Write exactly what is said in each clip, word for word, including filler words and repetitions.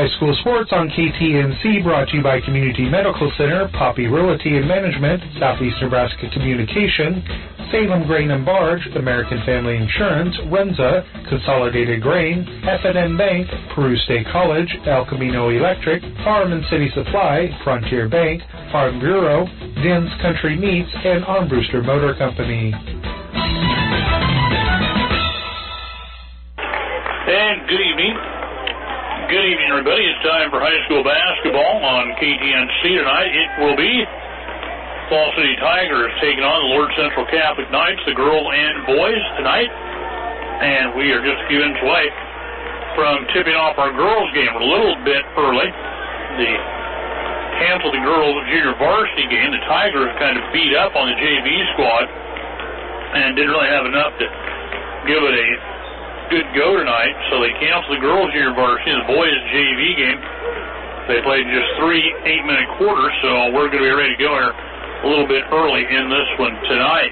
High School Sports on K T N C, brought to you by Community Medical Center, Poppy Realty and Management, Southeast Nebraska Communication, Salem Grain and Barge, American Family Insurance, Renza, Consolidated Grain, F and N Bank, Peru State College, El Camino Electric, Farm and City Supply, Frontier Bank, Farm Bureau, Den's Country Meats, and Armbruster Motor Company. And good evening. Good evening, everybody. It's time for high school basketball on K T N C tonight. It will be Fall City Tigers taking on the Lord Central Catholic Knights, the girls and boys tonight. And we are just a few minutes away from tipping off our girls game a little bit early. The canceled the girls junior varsity game. The Tigers kind of beat up on the J V squad and didn't really have enough to give it a good go tonight, so they canceled the girls junior varsity. The boys J V game, they played just three eight-minute quarters, so we're going to be ready to go here a little bit early in this one tonight.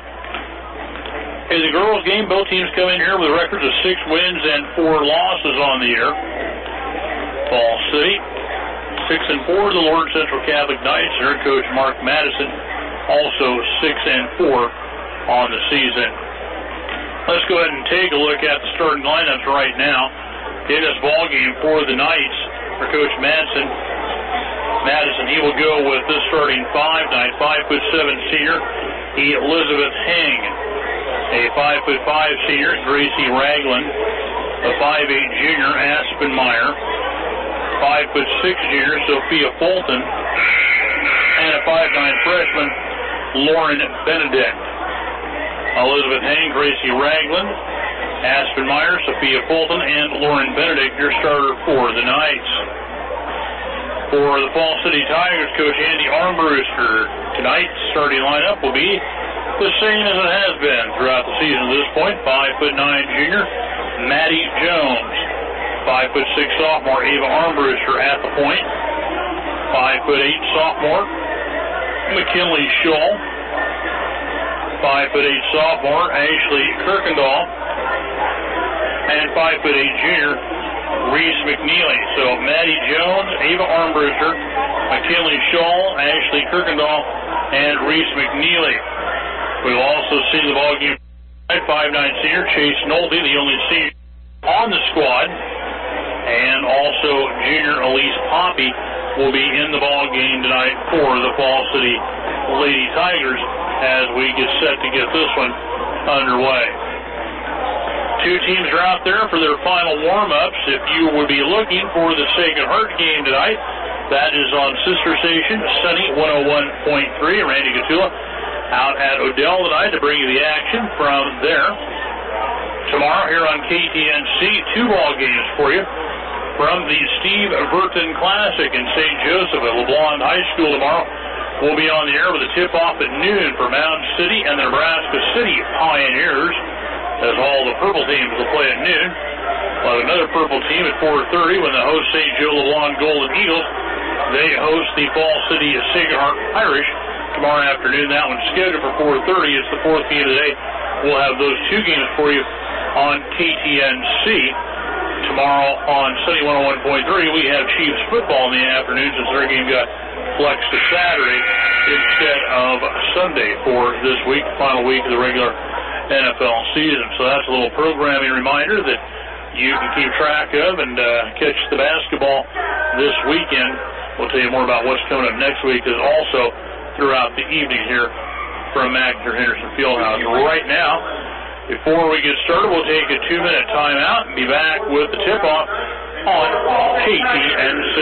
In the girls game, both teams come in here with records of six wins and four losses on the year. Fall City, six and four. The Lord Central Catholic Knights, their coach Mark Madison, also six and four on the season. Let's go ahead and take a look at the starting lineups right now in this ball game for the Knights. For Coach Madison, Madison, he will go with this starting five tonight. Five foot seven senior Elizabeth Heng, a five foot five senior Gracie Ragland, a five eight junior Aspen Meyer, five foot six junior Sophia Fulton, and a five nine freshman Lauren Benedict. Elizabeth Heng, Gracie Ragland, Aspen Meyer, Sophia Fulton, and Lauren Benedict, your starter for the Knights. For the Fall City Tigers, Coach Andy Armbruster, tonight's starting lineup will be the same as it has been throughout the season at this point. Five foot nine junior Maddie Jones, five foot six sophomore Ava Armbruster at the point, five foot eight sophomore McKinley Shull, five foot eight sophomore Ashley Kirkendall, and five foot eight junior Reese McNeely. So Maddie Jones, Ava Armbruster, McKinley Shull, Ashley Kirkendall, and Reese McNeely. We will also see the ball game at five nine senior Chase Nolte, the only senior on the squad, and also junior Elise Poppy will be in the ball game tonight for the Fall City Lady Tigers as we get set to get this one underway. Two teams are out there for their final warm-ups. If you would be looking for the Sacred Heart game tonight, that is on sister station, Sunny one oh one point three. Randy Gatula out at Odell tonight to bring you the action from there. Tomorrow here on K T N C, two ball games for you from the Steve Burton Classic in Saint Joseph at LeBlanc High School tomorrow. We'll be on the air with a tip-off at noon for Mound City and the Nebraska City Pioneers, as all the purple teams will play at noon. We'll have another purple team at four thirty when the host Saint Joe LeBlanc Golden Eagles, they host the Fall City Sacred Heart Irish tomorrow afternoon. That one's scheduled for four thirty. It's the fourth game of the day. We'll have those two games for you on K T N C. Tomorrow on Sunny one oh one point three, we have Chiefs football in the afternoon since their game got flexed to Saturday instead of Sunday for this week, final week of the regular N F L season. So that's a little programming reminder that you can keep track of and uh, catch the basketball this weekend. We'll tell you more about what's coming up next week is also throughout the evening here from McIntyre Henderson Fieldhouse. Right now, before we get started, we'll take a two-minute timeout and be back with the tip-off on K T N C.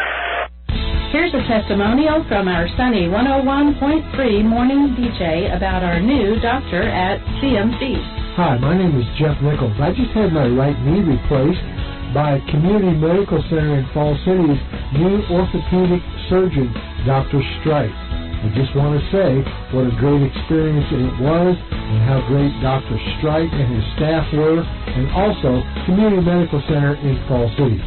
Here's a testimonial from our Sunny one oh one point three morning D J about our new doctor at C M C. Hi, my name is Jeff Nichols. I just had my right knee replaced by Community Medical Center in Fall City's new orthopedic surgeon, Doctor Strike. I just want to say what a great experience it was and how great Doctor Strike and his staff were, and also Community Medical Center in Fall City.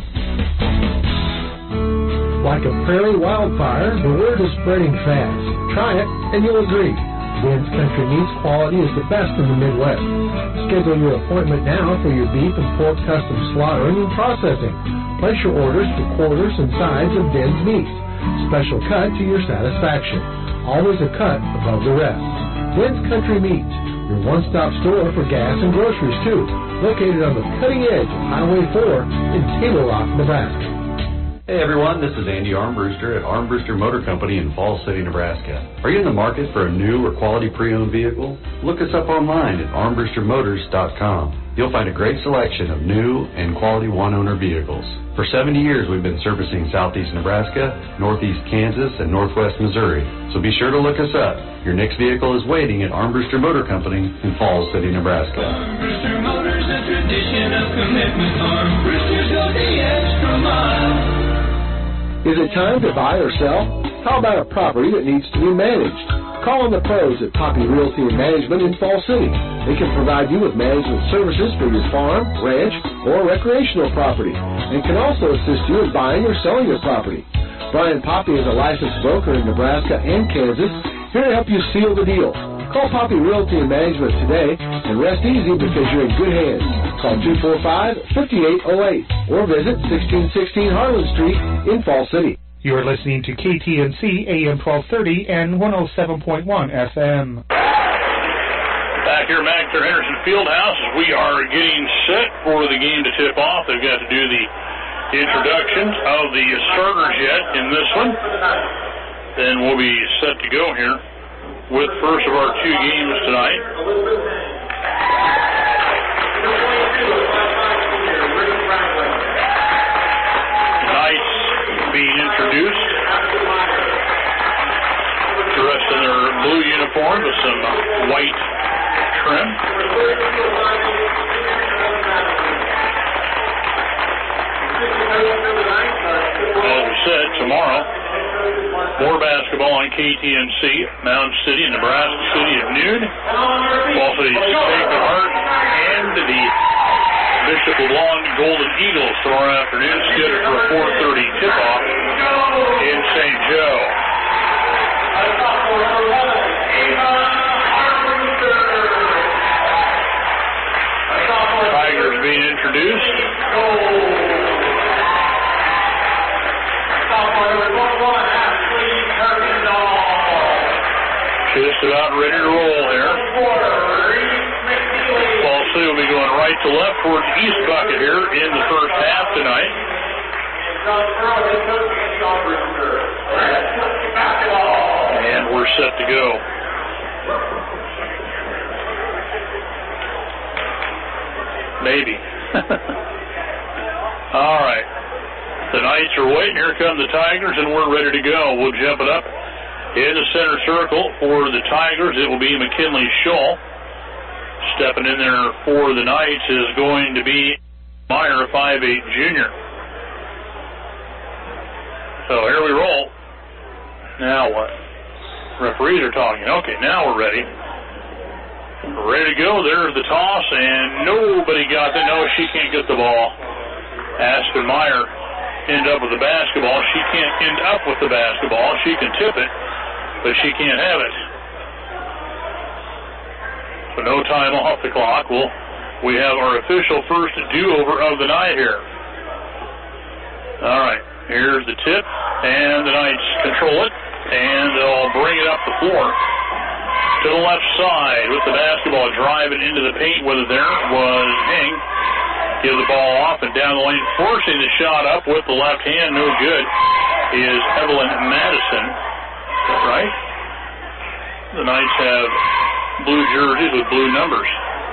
Like a prairie wildfire, the word is spreading fast. Try it and you'll agree. Ben's Country Meats quality is the best in the Midwest. Schedule your appointment now for your beef and pork custom slaughtering and processing. Place your orders for quarters and sides of Ben's meats. Special cut to your satisfaction. Always a cut above the rest. Ben's Country Meats, your one-stop store for gas and groceries, too. Located on the cutting edge of Highway four in Table Rock, Nebraska. Hey everyone, this is Andy Armbruster at Armbruster Motor Company in Falls City, Nebraska. Are you in the market for a new or quality pre-owned vehicle? Look us up online at armbruster motors dot com. You'll find a great selection of new and quality one-owner vehicles. For seventy years we've been servicing southeast Nebraska, northeast Kansas, and northwest Missouri. So be sure to look us up. Your next vehicle is waiting at Armbruster Motor Company in Falls City, Nebraska. Armbruster Motors, a tradition of commitment. Armbruster's go the extra mile. Is it time to buy or sell? How about a property that needs to be managed? Call on the pros at Poppy Realty and Management in Falls City. They can provide you with management services for your farm, ranch, or recreational property, and can also assist you in buying or selling your property. Brian Poppy is a licensed broker in Nebraska and Kansas, here to help you seal the deal. Call Poppy Realty and Management today and rest easy because you're in good hands. Call two four five, five eight zero eight or visit sixteen sixteen Harlan Street in Fall City. You are listening to K T N C A M twelve thirty and one oh seven point one F M. Back here at Magner Henderson Fieldhouse as we are getting set for the game to tip off. They've got to do the introductions of the starters yet in this one. Then we'll be set to go here with first of our two games tonight. Knights being introduced, dressed in their blue uniform with some white trim. As we said, tomorrow, more basketball on K T N C, Mound City, Nebraska City at noon. Also the Sacred Heart and the Bishop LeBlanc Golden Eagles tomorrow afternoon, scheduled for a four thirty tip-off in Saint Joe. Tigers being introduced. Just about ready to roll here. Ball City will be going right to left towards the east bucket here in the first half tonight. And we're set to go. Maybe. All right. The Knights are waiting. Here come the Tigers, and we're ready to go. We'll jump it up. In the center circle for the Tigers, it will be McKinley Shull. Stepping in there for the Knights is going to be Meyer, a five eight junior. So here we roll. Now what? Referees are talking. Okay, now we're ready. We're ready to go. There's the toss, and nobody got that. No, she can't get the ball. Aspen Meyer end up with the basketball. She can't end up with the basketball. She can tip it, but she can't have it. So no time off the clock. We'll, we have our official first do-over of the night here. All right, here's the tip, and the Knights control it, and they'll bring it up the floor to the left side with the basketball driving into the paint. Whether there was Hing. Give the ball off and down the lane, forcing the shot up with the left hand. No good is Evelyn Madison. Is that right? The Knights have blue jerseys with blue numbers.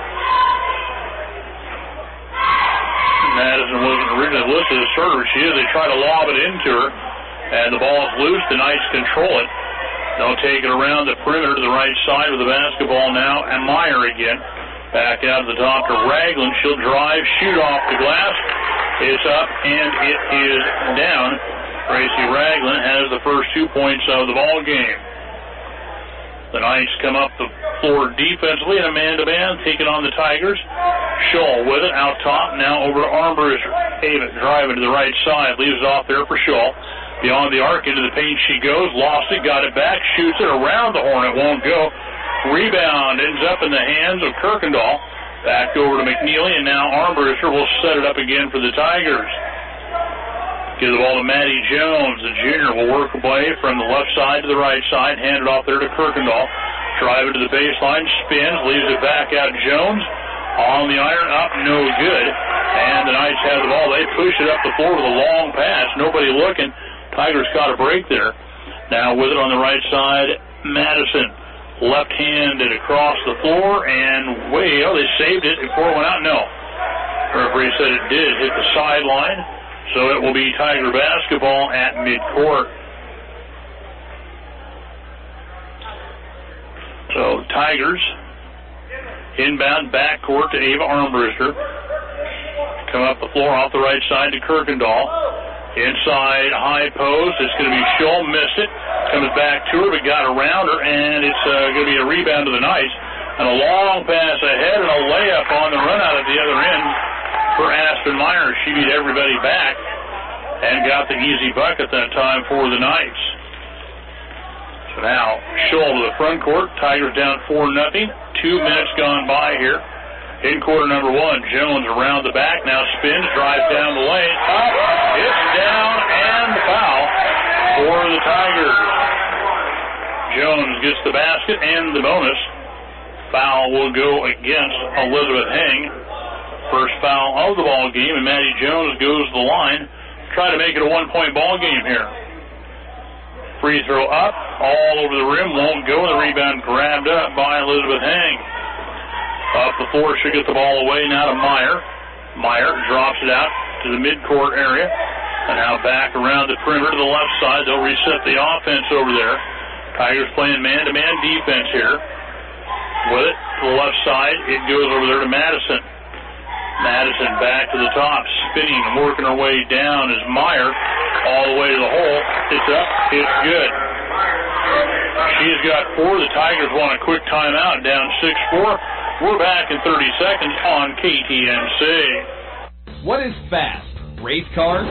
Madison wasn't originally listed as starter. She is. They try to lob it into her, and the ball is loose. The Knights control it. They'll take it around the perimeter to the right side with the basketball now, and Meyer again. Back out to the top to Ragland. She'll drive, shoot off the glass. It's up, and it is down. Tracy Ragland has the first two points of the ball game. The Knights come up the floor defensively, and a man-to-man taking on the Tigers. Shull with it out top, now over to Armbruster. Haven driving to the right side, leaves it off there for Shull. Beyond the arc, into the paint she goes, lost it, got it back, shoots it around the horn. It won't go. Rebound ends up in the hands of Kirkendall. Back over to McNeely, and now Armbruster will set it up again for the Tigers. Give the ball to Matty Jones. The junior will work away from the left side to the right side, hand it off there to Kirkendall. Drive it to the baseline, spins, leaves it back out. Jones on the iron, up, no good. And the Knights have the ball. They push it up the floor with a long pass. Nobody looking. Tigers caught a break there. Now with it on the right side, Madison. Left-handed across the floor, and way, oh, they saved it before it went out. No. The referee said it did hit the sideline, so it will be Tiger basketball at midcourt. So Tigers inbound backcourt to Ava Armbruster. Come up the floor off the right side to Kirkendall. Inside high post, it's going to be Schull, missed it. Comes back to her, but got around her, and it's uh, going to be a rebound to the Knights. And a long pass ahead and a layup on the run out at the other end for Aspen Myers. She beat everybody back and got the easy bucket that time for the Knights. So now Schull to the front court. Tigers down four nothing. Two minutes gone by here. In quarter number one, Jones around the back, now spins, drives down the lane, up, it's down, and the foul for the Tigers. Jones gets the basket and the bonus. Foul will go against Elizabeth Heng. First foul of the ball game, and Maddie Jones goes to the line. Try to make it a one-point ball game here. Free throw up, all over the rim, won't go. The rebound grabbed up by Elizabeth Heng. Up the floor, should get the ball away now to Meyer. Meyer drops it out to the midcourt area. And now back around the perimeter to the left side. They'll reset the offense over there. Tigers playing man-to-man defense here. With it to the left side, it goes over there to Madison. Madison back to the top, spinning and working her way down as Meyer all the way to the hole. It's up, it's good. She's got four. The Tigers want a quick timeout, down six four. We're back in thirty seconds on K T M C. What is fast? Race cars?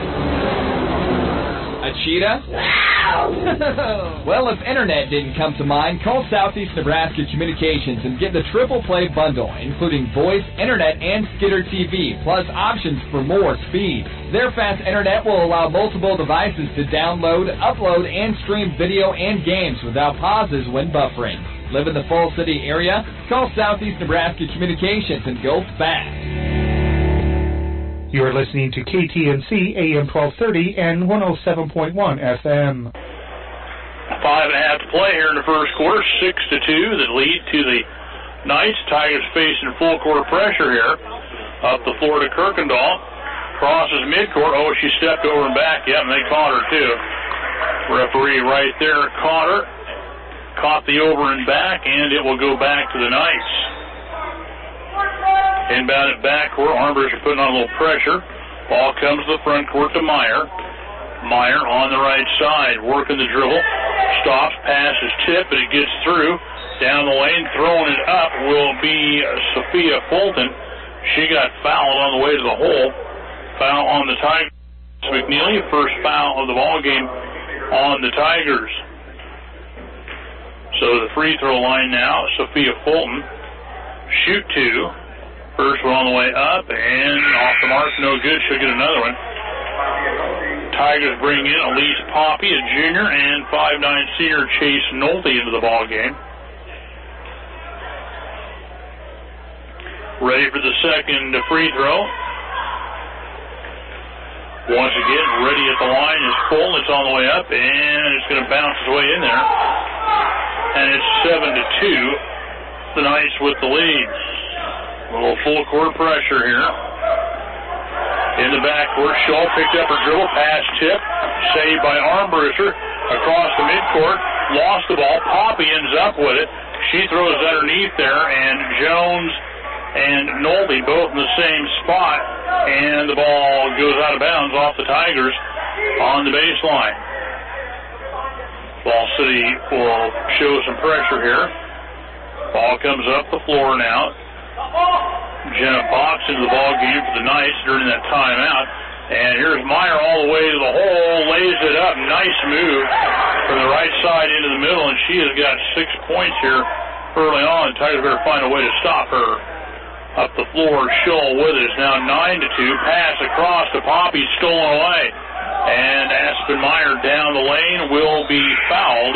A cheetah? Well, if internet didn't come to mind, call Southeast Nebraska Communications and get the triple play bundle, including voice, internet, and Skitter T V, plus options for more speed. Their fast internet will allow multiple devices to download, upload, and stream video and games without pauses when buffering. Live in the Falls City area? Call Southeast Nebraska Communications and go fast. You are listening to K T M C A M twelve thirty and one oh seven point one F M. Five and a half to play here in the first quarter. Six to two that lead to the Knights. Tigers facing full court pressure here. Up the floor to Kirkendall. Crosses midcourt. Oh, she stepped over and back. Yep, and they caught her too. Referee right there caught her. Caught the over and back, and it will go back to the Knights. Inbound it backcourt. Armbruster putting on a little pressure. Ball comes to the front court to Meyer. Meyer on the right side, working the dribble. Stops, passes, tip, but it gets through. Down the lane, throwing it up will be Sophia Fulton. She got fouled on the way to the hole. Foul on the Tigers. McNeely, first foul of the ball game on the Tigers. So the free throw line now, Sophia Fulton. Shoot two. First one on the way up, and off the mark, no good. She'll get another one. Tigers bring in Elise Poppy, a junior, and five nine senior Chase Nolte into the ball game. Ready for the second free throw. Once again, ready at the line is full. It's on the way up, and it's going to bounce its way in there. And it's seven to two. The Knights with the lead. A little full court pressure here. In the backcourt, Schull picked up her dribble, pass tip, saved by Armbruster across the midcourt, lost the ball. Poppy ends up with it. She throws underneath there, and Jones and Nolte both in the same spot, and the ball goes out of bounds off the Tigers on the baseline. Ball City will show some pressure here. Ball comes up the floor now. Jenna Box into the ball game for the Knights during that timeout. And here's Meyer all the way to the hole, lays it up. Nice move from the right side into the middle, and she has got six points here early on. Tigers better find a way to stop her. Up the floor, Shull with it. It's now nine to two. Pass across to Poppy, stolen away. And Aspen Meyer down the lane will be fouled.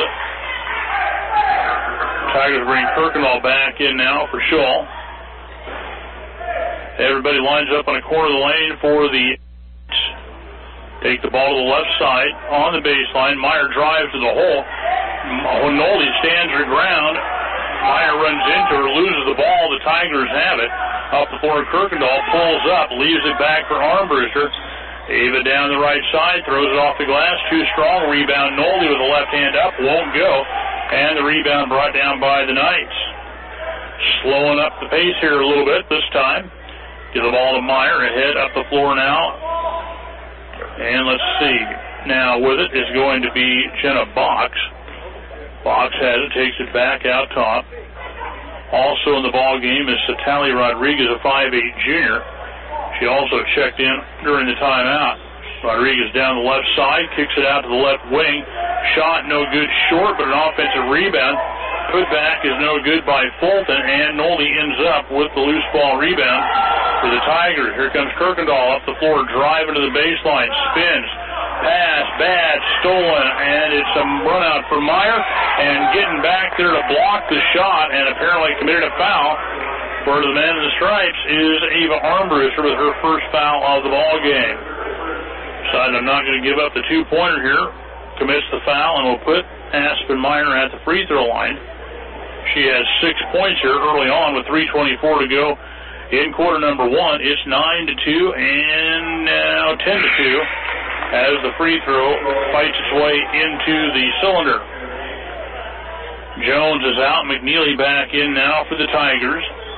Tigers bring Kirkendall back in now for Shull. Everybody lines up on the corner of the lane for the... Take the ball to the left side on the baseline. Meyer drives to the hole. Nolde stands her ground. Meyer runs into her, loses the ball. The Tigers have it. Up the floor, Kirkendall pulls up, leaves it back for Armbruster. Ava down the right side, throws it off the glass. Too strong. Rebound. Nolde with the left hand up. Won't go. And the rebound brought down by the Knights. Slowing up the pace here a little bit this time. Give the ball to Meyer. Ahead up the floor now. And let's see. Now with it is going to be Jenna Box. Box has it, takes it back out top. Also in the ball game is Satali Rodriguez, a five eight junior. She also checked in during the timeout. Rodriguez down the left side, kicks it out to the left wing. Shot no good short, but an offensive rebound. Put back is no good by Fulton, and Nolde ends up with the loose ball rebound for the Tigers. Here comes Kirkendall up the floor, driving to the baseline, spins, pass, bad, stolen, and it's a run out for Meyer, and getting back there to block the shot, and apparently committed a foul for the man in the stripes is Ava Armbruster with her first foul of the ball game. Decided I'm not going to give up the two-pointer here. Commits the foul, and will put Aspen Meyer at the free throw line. She has six points here early on with three twenty-four to go in quarter number one. It's nine to two and now ten to two as the free throw fights its way into the cylinder. Jones is out. McNeely back in now for the Tigers.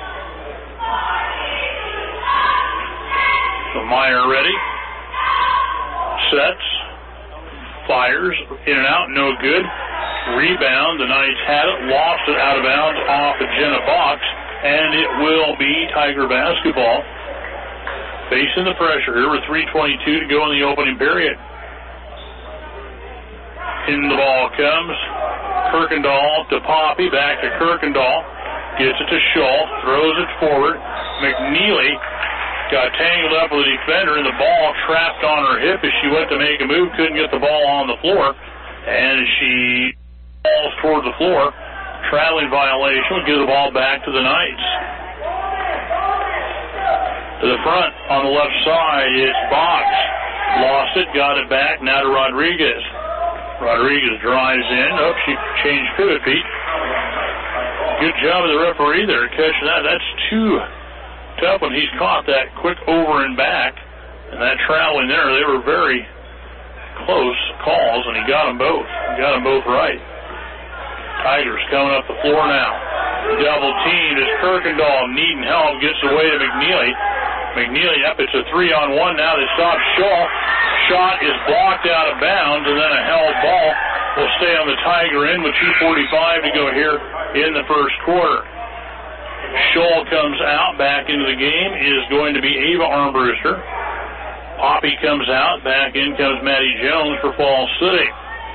So Meyer ready. Sets. Fires. In and out. No good. Rebound. The Knights had it. Lost it out of bounds off of Jenna Box. And it will be Tiger basketball. Facing the pressure here with three twenty-two to go in the opening period. In the ball comes Kirkendall to Poppy. Back to Kirkendall. Gets it to Schultz. Throws it forward. McNeely got tangled up with the defender, and the ball trapped on her hip as she went to make a move. Couldn't get the ball on the floor. And she falls toward the floor. Traveling violation will give the ball back to the Knights. To the front on the left side, it's Box. Lost it, got it back, now to Rodriguez. Rodriguez drives in. Oh, she changed pivot feet. Good job of the referee there catching that. That's too tough when he's caught that quick over and back. And that traveling there, they were very close calls, and he got them both. He got them both right. Tigers coming up the floor now. Double teamed as Kirkendall needing help. Gets away to McNeely. McNeely up. It's a three on one now. They stop Shaw. Shot is blocked out of bounds, and then a held ball will stay on the Tiger end with two forty-five to go here in the first quarter. Scholl comes out. Back into the game is going to be Ava Armbruster. Poppy comes out. Back in comes Maddie Jones for Falls City.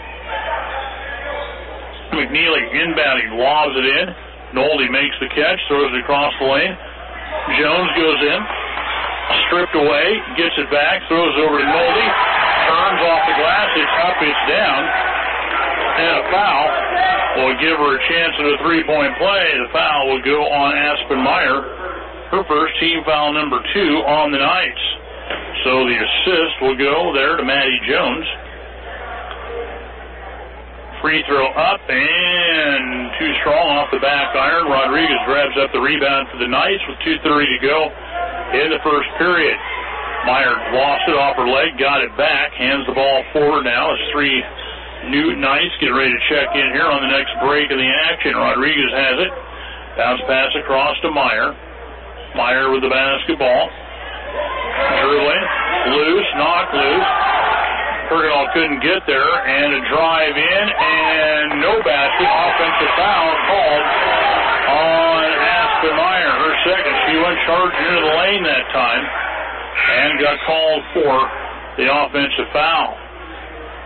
McNeely inbounding, lobs it in. Nolde makes the catch, throws it across the lane. Jones goes in, stripped away, gets it back, throws it over to Nolde, turns off the glass, it's up, it's down, and a foul will give her a chance at a three-point play. The foul will go on Aspen Meyer, her first team foul number two on the Knights. So the assist will go there to Maddie Jones. Free throw up and too strong off the back iron. Rodriguez grabs up the rebound for the Knights with two thirty to go in the first period. Meyer lost it off her leg, got it back, hands the ball forward now as three new Knights get ready to check in here on the next break of the action. Rodriguez has it. Bounce pass across to Meyer. Meyer with the basketball. Dribbling. Loose, knocked loose. Kirkendall couldn't get there, and a drive in, and no basket. Offensive foul called on Aspen Meyer. Her second. She went charging into the lane that time and got called for the offensive foul.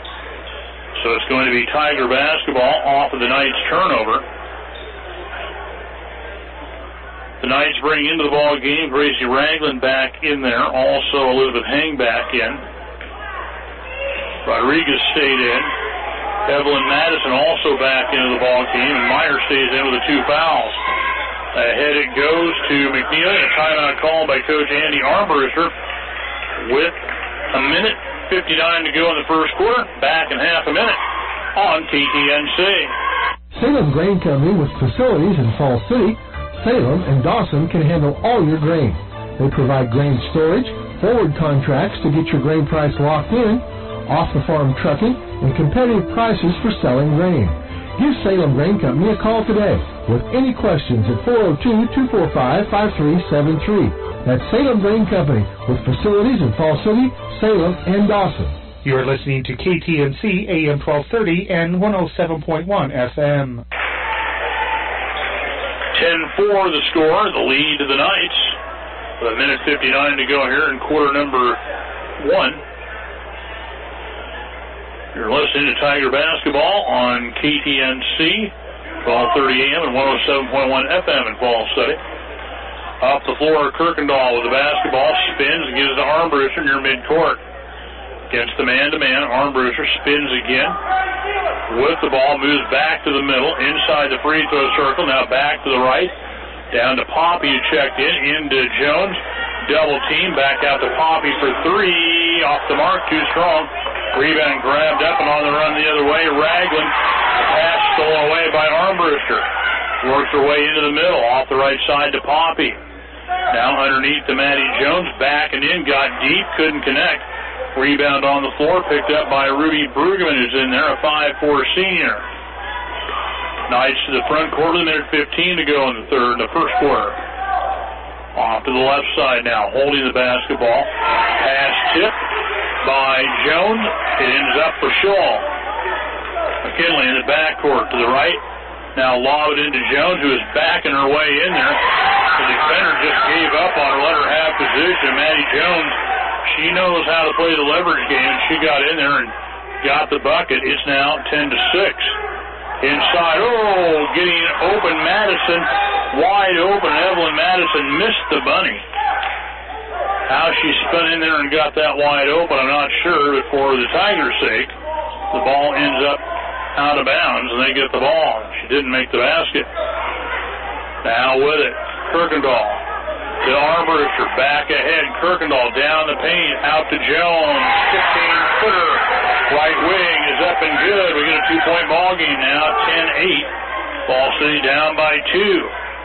So it's going to be Tiger basketball off of the Knights' turnover. The Knights bring into the ball game Gracie Ragland back in there. Also Elizabeth Hang back in. Rodriguez stayed in. Evelyn Madison also back into the ball game, and Meyer stays in with the two fouls. Ahead it goes to McNeely, and a timeout call by Coach Andy Armbruster with a minute fifty-nine to go in the first quarter. Back in half a minute on K T N C. Salem Grain Company with facilities in Fall City, Salem, and Dawson can handle all your grain. They provide grain storage, forward contracts to get your grain price locked in, off-the-farm trucking, and competitive prices for selling grain. Give Salem Grain Company a call today with any questions at four oh two, two four five, five three seven three. That's Salem Grain Company with facilities in Fall City, Salem, and Dawson. You're listening to K T N C A M twelve thirty and one oh seven point one F M. ten four the score, the lead to the Knights. With a minute fifty-nine to go here in quarter number one. You're listening to Tiger Basketball on K T N C, twelve thirty A M and one oh seven point one F M in Falls City. Off the floor, Kirkendall with the basketball, spins and gives it to Armbruster near midcourt. Against the man-to-man, Armbruster spins again. With the ball, moves back to the middle, inside the free throw circle, now back to the right. Down to Poppy, who checked in, into Jones. Double team, back out to Poppy for three. Off the mark, too strong. Rebound grabbed up and on the run the other way. Ragland, pass stolen away by Armbruster. Works her way into the middle, off the right side to Poppy. Now underneath to Maddie Jones, back and in, got deep, couldn't connect. Rebound on the floor, picked up by Ruby Brueggemann, who's in there, a five four senior. Knights to the front quarter, the minute fifteen to go in the third, the first quarter. Off to the left side now, holding the basketball. Pass tip by Jones. It ends up for Shaw. McKinley in the backcourt to the right. Now lob it into Jones, who is backing her way in there. The defender just gave up on her, let her have position. Maddie Jones, she knows how to play the leverage game, and she got in there and got the bucket. It's now ten to six. Inside, oh, getting open, Madison, wide open. Evelyn Madison missed the bunny. How she spun in there and got that wide open, I'm not sure, but for the Tigers' sake, the ball ends up out of bounds, and they get the ball. She didn't make the basket. Now with it, Kirkendall to Armbruster, back ahead. Kirkendall down the paint, out to Jones, fifteen-footer, right wing is up and good. We get a two-point ball game now, ten eight. Ball City down by two.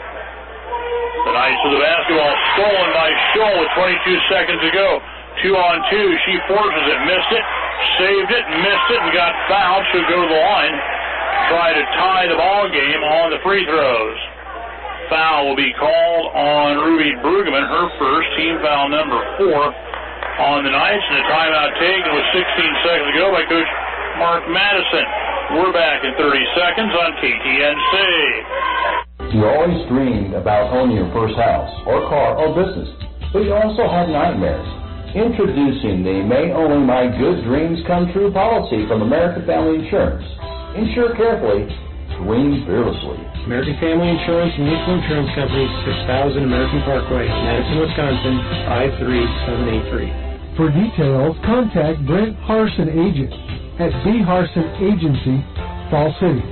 The Knights with the basketball stolen by Scholl with twenty-two seconds to go. Two on two. She forces it, missed it, saved it, missed it, and got fouled. She'll go to the line, try to tie the ball game on the free throws. Foul will be called on Ruby Brueggemann, her first, team foul number four on the Knights, and a timeout taken with sixteen seconds to go by Coach Mark Madison. We're back in thirty seconds on K T N C. You always dreamed about owning your first house or car or business, but you also had nightmares. Introducing the May Only My Good Dreams Come True policy from American Family Insurance. Insure carefully, dream fearlessly. American Family Insurance and Mutual Insurance Company, six thousand American Parkway, Madison, Wisconsin, five three seven eight three. For details, contact Brent Harson Agent at B. Harson Agency, Fall City.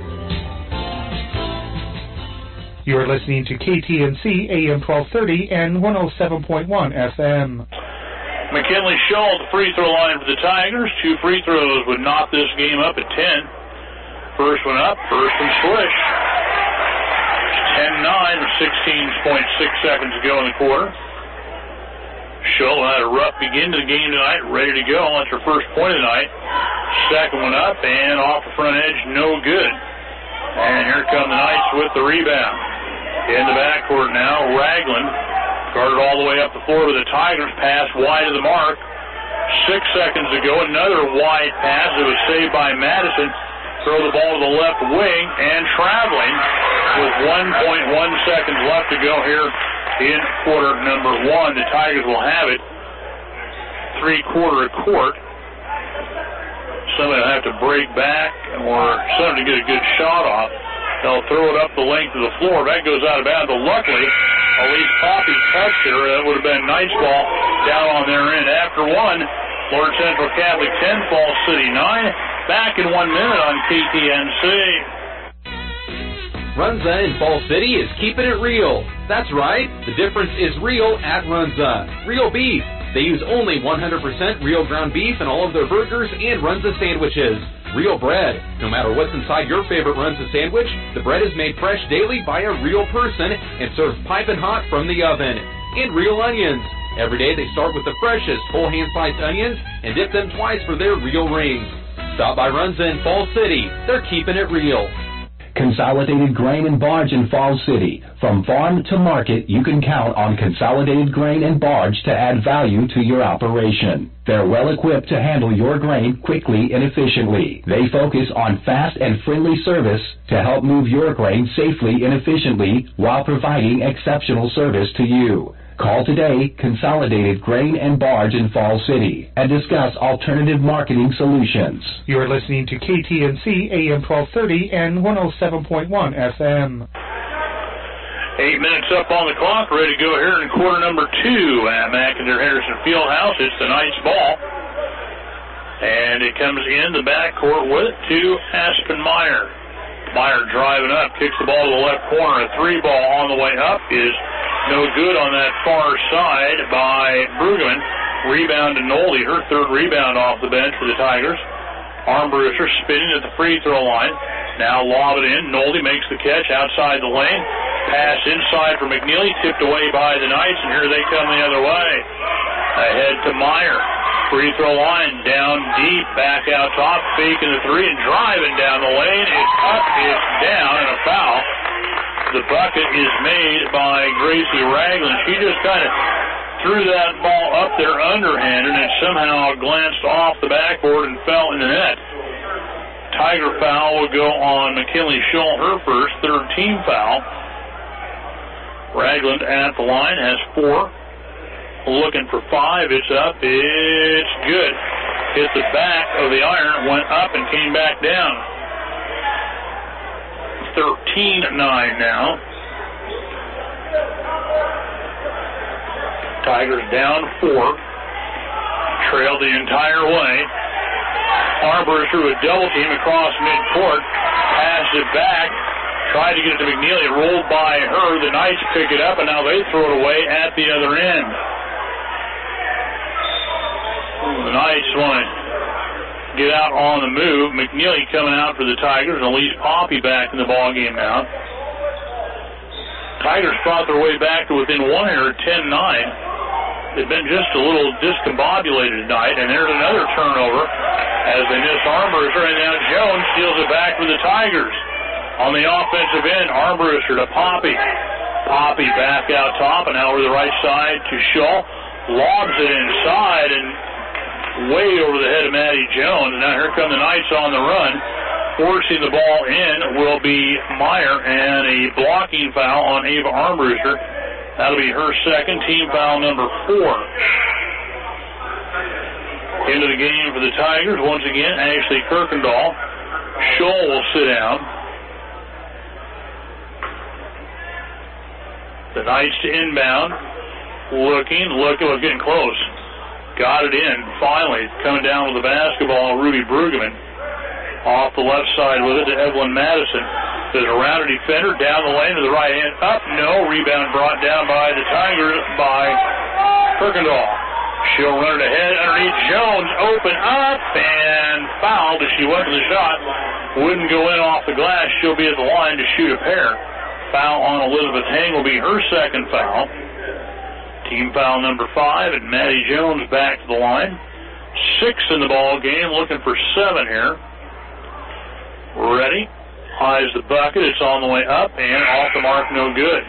You're listening to K T N C A M twelve thirty and one oh seven point one F M. McKinley Shaw at the free throw line for the Tigers. Two free throws would knock this game up at ten. First one up, first one swish. ten nine with sixteen point six seconds to go in the quarter. Shaw had a rough begin to the game tonight, ready to go. That's her first point of the night. Second one up and off the front edge, no good. And here come the Knights with the rebound. In the backcourt now, Ragland guarded all the way up the floor to the Tigers, pass wide of the mark. Six seconds to go, another wide pass. It was saved by Madison. Throw the ball to the left wing, and traveling with one point one seconds left to go here in quarter number one. The Tigers will have it three-quarter court. Somebody will have to break back or somebody to get a good shot off. They'll throw it up the length of the floor. That goes out of bounds, but luckily Elise Poppy touched her. That would have been Knights ball down on their end. After one, Lord Central Catholic ten, Falls City nine. Back in one minute on K T N C. Runza in Falls City is keeping it real. That's right. The difference is real at Runza. Real beef. They use only one hundred percent real ground beef in all of their burgers and Runza sandwiches. Real bread. No matter what's inside your favorite Runza sandwich, the bread is made fresh daily by a real person and served piping hot from the oven. And real onions. Every day they start with the freshest whole hand-sliced onions and dip them twice for their real rings. Stop by Runza in Falls City. They're keeping it real. Consolidated Grain and Barge in Falls City. From farm to market, you can count on Consolidated Grain and Barge to add value to your operation. They're well equipped to handle your grain quickly and efficiently. They focus on fast and friendly service to help move your grain safely and efficiently while providing exceptional service to you. Call today, Consolidated Grain and Barge in Falls City, and discuss alternative marketing solutions. You're listening to K T N C A M twelve thirty and one oh seven point one F M. Eight minutes up on the clock, ready to go here in quarter number two at McIntyre Henderson Fieldhouse. It's the Knights ball. And it comes in the backcourt with it to Aspen Meyer. Meyer driving up, kicks the ball to the left corner. A three ball on the way up is no good on that far side by Brueggemann. Rebound to Nolde, her third rebound off the bench for the Tigers. Armbruster spinning at the free throw line. Now lob it in. Nolde makes the catch outside the lane. Pass inside for McNeely, tipped away by the Knights, and here they come the other way. Ahead to Meyer. Free throw line down deep, back out top, faking the three and driving down the lane. It's up, it's down, and a foul. The bucket is made by Gracie Ragland. She just kind of threw that ball up there underhanded and somehow glanced off the backboard and fell in the net. Tiger foul will go on McKinley Schull, her first, third team foul. Ragland at the line has four. Looking for five. It's up. It's good. Hit the back of the iron, went up and came back down. thirteen nine now. Tigers down four. Trailed the entire way. Armbruster with double team across midcourt. Passed it back. Tried to get it to McNeely. It rolled by her. The Knights pick it up, and now they throw it away at the other end. The Knights want to get out on the move. McNeely coming out for the Tigers, and Elise Poppy back in the ballgame now. Tigers fought their way back to within one here, ten nine. They've been just a little discombobulated tonight, and there's another turnover as they miss Armbruster, and now Jones steals it back for the Tigers. On the offensive end, Armbruster to Poppy. Poppy back out top, and now over the right side to Schull. Lobs it inside, and way over the head of Maddie Jones. Now here come the Knights on the run. Forcing the ball in will be Meyer, and a blocking foul on Ava Armbruster. That'll be her second, team foul number four. Into the game for the Tigers, once again, Ashley Kirkendall. Schull will sit down. The Knights to inbound. Looking, looking, was getting close. Got it in, finally. Coming down with the basketball, Ruby Brueggemann. Off the left side with it to Evelyn Madison. There's a rounder defender down the lane to the right hand. Up, no. Rebound brought down by the Tigers by Kirkendall. She'll run it ahead underneath Jones. Open up and fouled as she went to the shot. Wouldn't go in off the glass. She'll be at the line to shoot a pair. Foul on Elizabeth Hang will be her second foul. Team foul number five, and Maddie Jones back to the line. Six in the ball game, looking for seven here. Ready. Eyes the bucket. It's on the way up and off the mark, no good.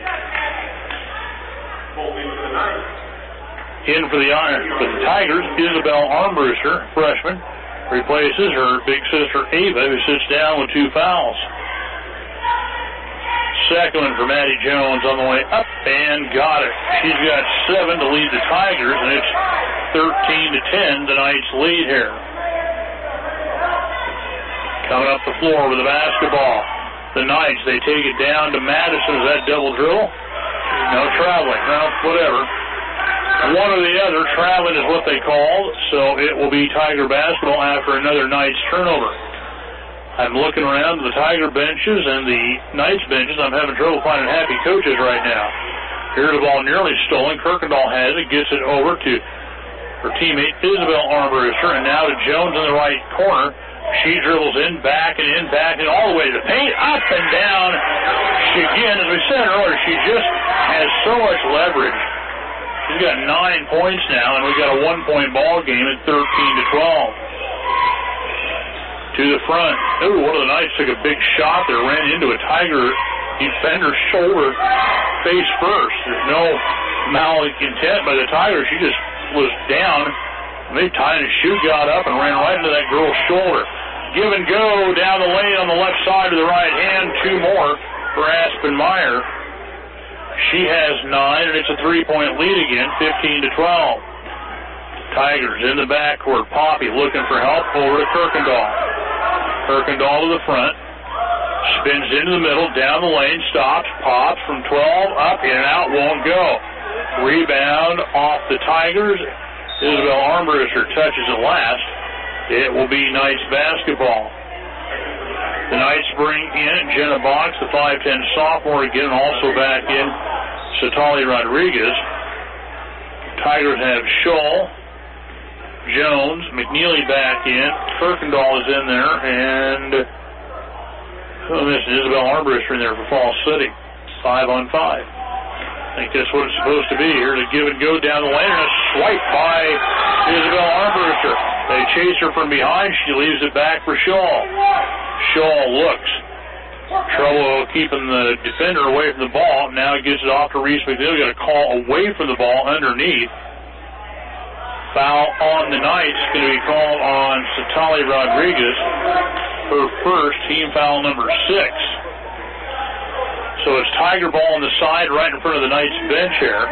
In for the iron for the Tigers, Isabel Armbruster, freshman, replaces her big sister Ava, who sits down with two fouls. Second one for Maddie Jones on the way up and got it. She's got seven to lead the Tigers, and it's thirteen to ten, the Knights lead here. Coming up the floor with the basketball. The Knights, they take it down to Madison. Is that double dribble? No, traveling. No, whatever. One or the other. Traveling is what they call, so it will be Tiger basketball after another Knights turnover. I'm looking around the Tiger benches and the Knights benches. I'm having trouble finding happy coaches right now. Here's the ball nearly stolen. Kirkendall has it, gets it over to her teammate Isabel Armbruster, and now to Jones in the right corner. She dribbles in, back and in, back and all the way to the paint, up and down. She, again, as we said earlier, she just has so much leverage. She's got nine points now, and we've got a one-point ball game at thirteen to twelve. To the front. Ooh, one of the Knights took a big shot there, ran into a Tiger defender's shoulder face first. There's no malintent by the Tiger. She just was down. They tied and shoe, got up, and ran right into that girl's shoulder. Give and go down the lane on the left side to the right hand. Two more for Aspen Meyer. She has nine, and it's a three-point lead again, fifteen to twelve. Tigers in the backcourt. Poppy looking for help over to Kirkendall. Kirkendall to the front. Spins into the middle, down the lane, stops, pops from twelve, up, in and out, won't go. Rebound off the Tigers. Isabel Armbruster touches it last. It will be Knights basketball. The Knights bring in Jenna Box, the five ten sophomore again, and also back in Satali Rodriguez. Tigers have Scholl, Jones, McNeely back in. Kirkendall is in there, and oh, this is Isabel Armbruster in there for Falls City. Five on five. I think that's what it's supposed to be. Here's a give and go down the lane, and a swipe by Isabel Armbruster. They chase her from behind. She leaves it back for Shaw. Shaw looks. Trouble keeping the defender away from the ball. Now he gets it off to Reese McNeil. Got a call away from the ball underneath. Foul on the Knights. Going to be called on Satali Rodriguez. Her first, team foul number six. So it's Tiger ball on the side right in front of the Knights bench here.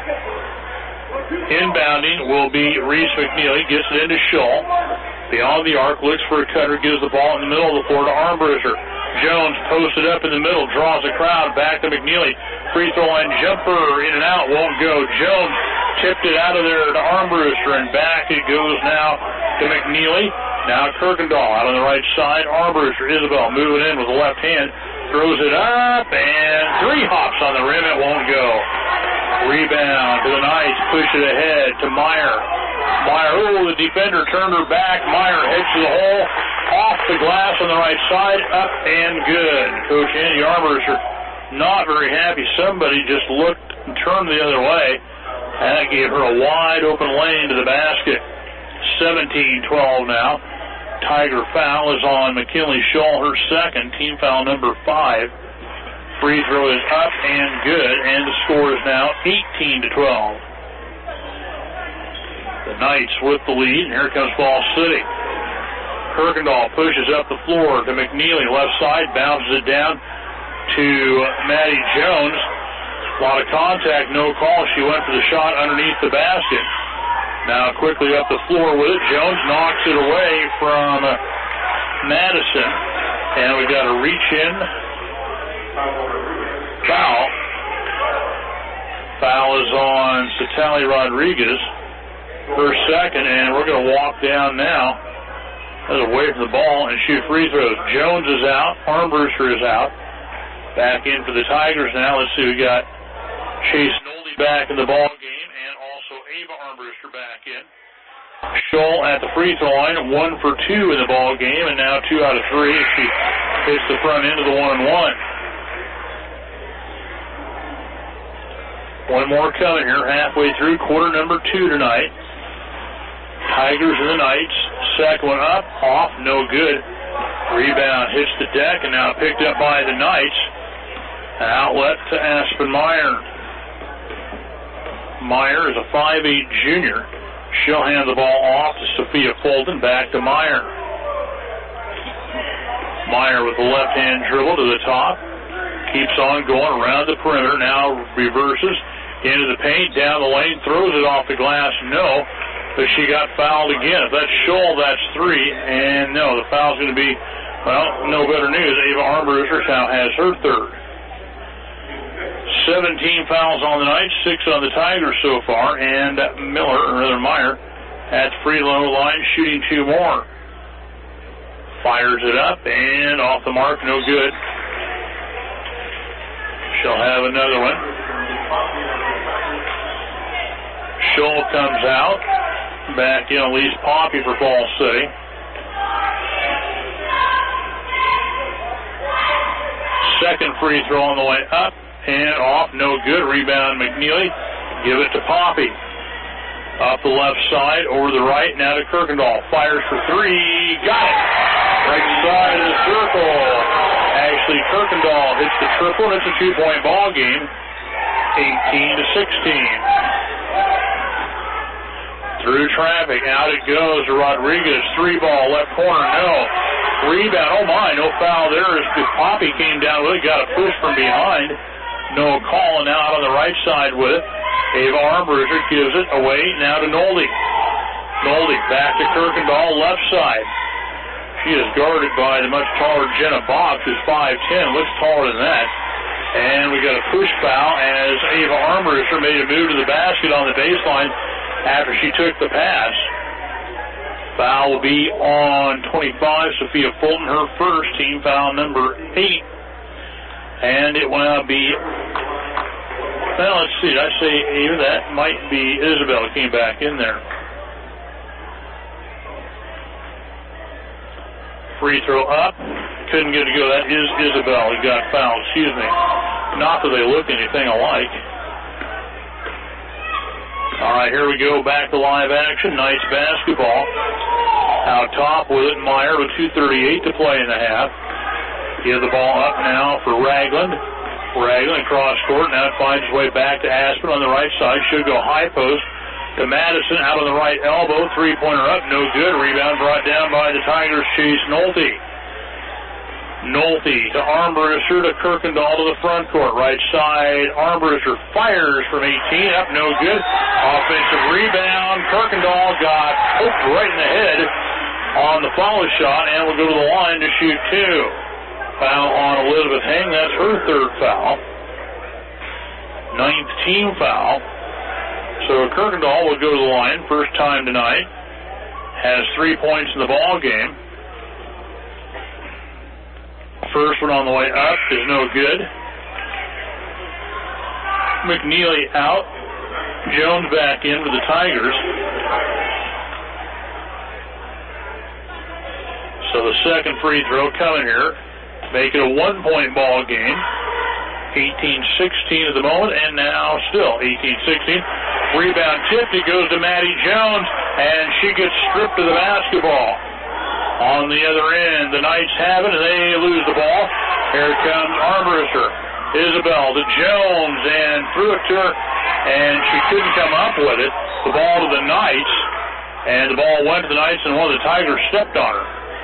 Inbounding will be Reese McNeely. Gets it into Shaw. Beyond the arc, looks for a cutter, gives the ball in the middle of the floor to Armbruster. Jones posted up in the middle, draws a crowd, back to McNeely. Free throw line jumper, in and out, won't go. Jones tipped it out of there to Armbruster, and back it goes now to McNeely. Now Kirkendall out on the right side. Armbruster, Isabel moving in with the left hand, throws it up, and three hops on the rim, it won't go. Rebound to the Knights, push it ahead to Meyer. Meyer, oh, the defender turned her back. Meyer heads to the hole, off the glass on the right side, up and good. Coach Andy Armbruster not very happy. Somebody just looked and turned the other way, and that gave her a wide open lane to the basket. seventeen twelve now. Tiger foul is on McKinley Shaw, her second, team foul number five. Free throw is up and good, and the score is now eighteen to twelve. The Knights with the lead, and here comes Falls City. Kirkendall pushes up the floor to McNeely, left side, bounces it down to Maddie Jones. A lot of contact, no call. She went for the shot underneath the basket. Now quickly up the floor with it. Jones knocks it away from Madison, and we've got a reach in. Foul. Foul is on Satali Rodriguez, her second, and we're going to walk down now. That's away from the ball and shoot free throws. Jones is out. Armbruster is out. Back in for the Tigers now. Let's see, we got Chase Nolde back in the ball game, and also Ava Armbruster back in. Scholl at the free throw line, one for two in the ball game, and now two out of three as she hits the front end of the one and one. One more coming here, halfway through quarter number two tonight. Tigers and the Knights. Second one up, off, no good. Rebound hits the deck, and now picked up by the Knights. An outlet to Aspen Meyer. Meyer is a five eight junior. She'll hand the ball off to Sophia Fulton, back to Meyer. Meyer with the left-hand dribble to the top. Keeps on going around the perimeter, now reverses into the paint, down the lane, throws it off the glass, no, but she got fouled again. If that's Scholl, that's three, and no, the foul's going to be, well, no better news. Ava Armbruster now has her third. seventeen fouls on the night, six on the Tigers so far, and Miller, or rather Meyer, at the free throw line shooting two more. Fires it up, and off the mark, no good. She'll have another one. Scholl comes out. Back in, Elise Poppy for Falls City. Second free throw on the way up and off, no good. Rebound McNeely. Give it to Poppy. Up the left side, over the right, now to Kirkendall. Fires for three. Got it. Right side of the circle. Ashley Kirkendall hits the triple, and it's a two-point ball game. eighteen to sixteen. Through traffic, out it goes to Rodriguez. Three ball, left corner, no. Rebound, oh my, no foul there as Poppy came down with it, got a push from behind. No calling out on the right side with it. Ava Armbruster gives it away now to Nolde. Nolde back to Kirkendall, left side. She is guarded by the much taller Jenna Box, who's five ten, looks taller than that. And we got a push foul as Ava Armbruster made a move to the basket on the baseline after she took the pass. Foul will be on twenty-five, Sophia Fulton, her first, team foul number eight. And it will now be, well, let's see, did I say Ava? That might be Isabel who came back in there. Free throw up, couldn't get it to go. That is Isabel who got fouled, excuse me. Not that they look anything alike. All right, here we go, back to live action. Knights basketball. Out top with it, Meyer with two thirty-eight to play in the half. Give the ball up now for Ragland. Ragland cross court, now finds his way back to Aspen on the right side. Should go high post to Madison, out on the right elbow. Three-pointer up, no good. Rebound brought down by the Tigers, Chase Nolte. Nolte to Armbruster to Kirkendall to the front court. Right side, Armbruster fires from eighteen, up no good. Offensive rebound. Kirkendall got poked right in the head on the follow shot and will go to the line to shoot two. Foul on Elizabeth Heng, that's her third foul. Ninth team foul. So Kirkendall will go to the line, first time tonight. Has three points in the ball game. First one on the way up is no good. McNeely out. Jones back in for the Tigers. So the second free throw coming here. Make it a one-point ball game. eighteen sixteen at the moment, and now still eighteen sixteen. Rebound tipped. It goes to Maddie Jones, and she gets stripped of the basketball. On the other end, the Knights have it, and they lose the ball. Here comes Armbruster. Isabel to Jones, and threw it to her, and she couldn't come up with it. The ball to the Knights, and the ball went to the Knights, and one of the Tigers stepped on her.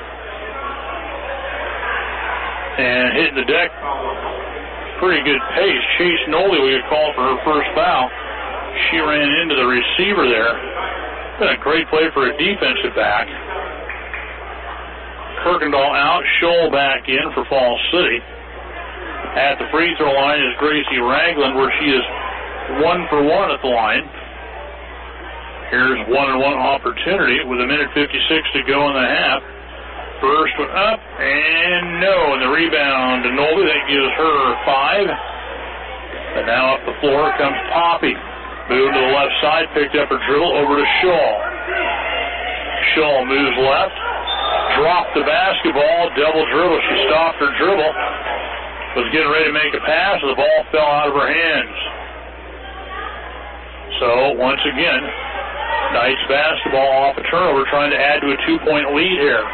And hitting the deck, pretty good pace. Chase Nolte, we could call for her first foul. She ran into the receiver there. Been a great play for a defensive back. Kirkendall out, Scholl back in for Falls City. At the free throw line is Gracie Ragland, where she is one for one at the line. Here's one and one opportunity with a minute fifty-six to go in the half. First one up, and no, and the rebound to Nolte, that gives her five. And now up the floor comes Poppy. Moved to the left side, picked up her dribble over to Scholl. Scholl moves left, dropped the basketball, double dribble. She stopped her dribble, was getting ready to make a pass, and the ball fell out of her hands. So, once again, Knights basketball off a turnover, trying to add to a two-point lead here.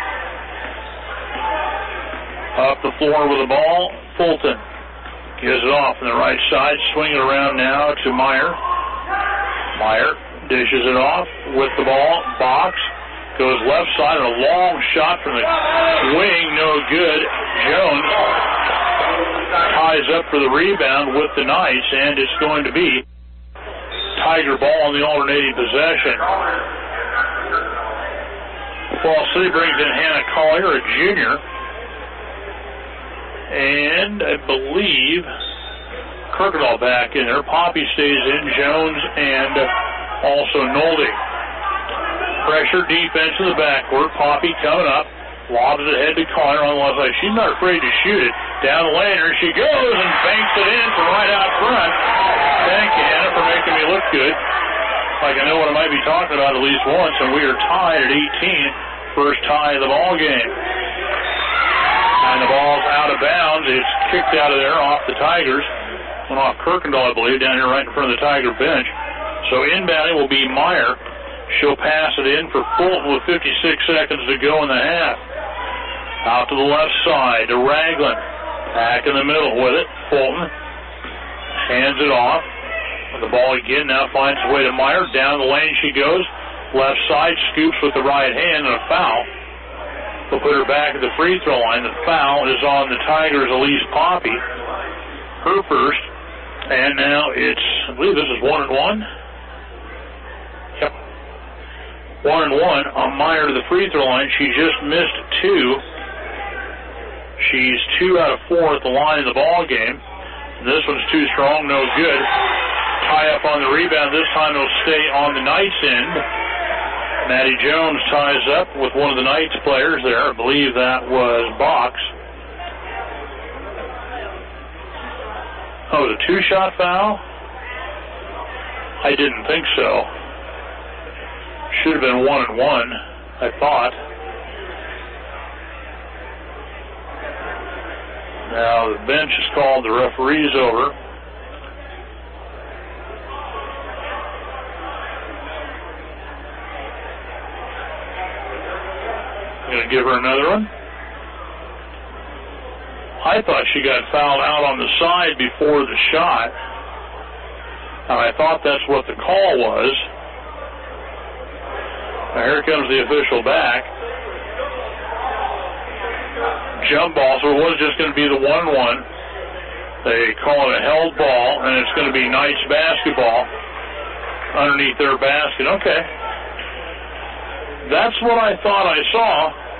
Up the floor with the ball, Fulton gives it off on the right side, swing it around now to Meyer. Meyer dishes it off with the ball, box, goes left side, and a long shot from the wing, no good. Jones ties up for the rebound with the Knights, and it's going to be Tiger ball on the alternating possession. Falls City brings in Hannah Collier, a junior. And I believe Kirkendall back in there. Poppy stays in. Jones and also Nolde. Pressure defense in the backcourt. Poppy coming up. Lobs it ahead to Connor on the left side. She's not afraid to shoot it. Down the lane, here she goes and banks it in from right out front. Thank you, Hannah, for making me look good. Like I know what I might be talking about at least once, and we are tied at eighteen. First tie of the ball game. And the ball's out of bounds. It's kicked out of there off the Tigers. Went off Kirkendall, I believe, down here right in front of the Tiger bench. So inbounding will be Meyer. She'll pass it in for Fulton with fifty-six seconds to go in the half. Out to the left side to Ragland. Back in the middle with it. Fulton hands it off. The ball again now finds its way to Meyer. Down the lane she goes. Left side, scoops with the right hand and a foul. They'll put her back at the free throw line. The foul is on the Tigers' Elise Poppy. Her first. And now it's, I believe this is one and one. Yep. One and one on Meyer to the free throw line. She just missed two. She's two out of four at the line in the ball game. This one's too strong, no good. Tie up on the rebound. This time it'll stay on the Knights' end. Maddie Jones ties up with one of the Knights players there. I believe that was Box. Oh, the two-shot foul? I didn't think so. Should have been one and one, I thought. Now the bench has called the referees over. I'm going to give her another one. I thought she got fouled out on the side before the shot. And I thought that's what the call was. Now here comes the official back. Jump ball, so it was just going to be the one one. They call it a held ball, and it's going to be Knights basketball underneath their basket. Okay. That's what I thought I saw,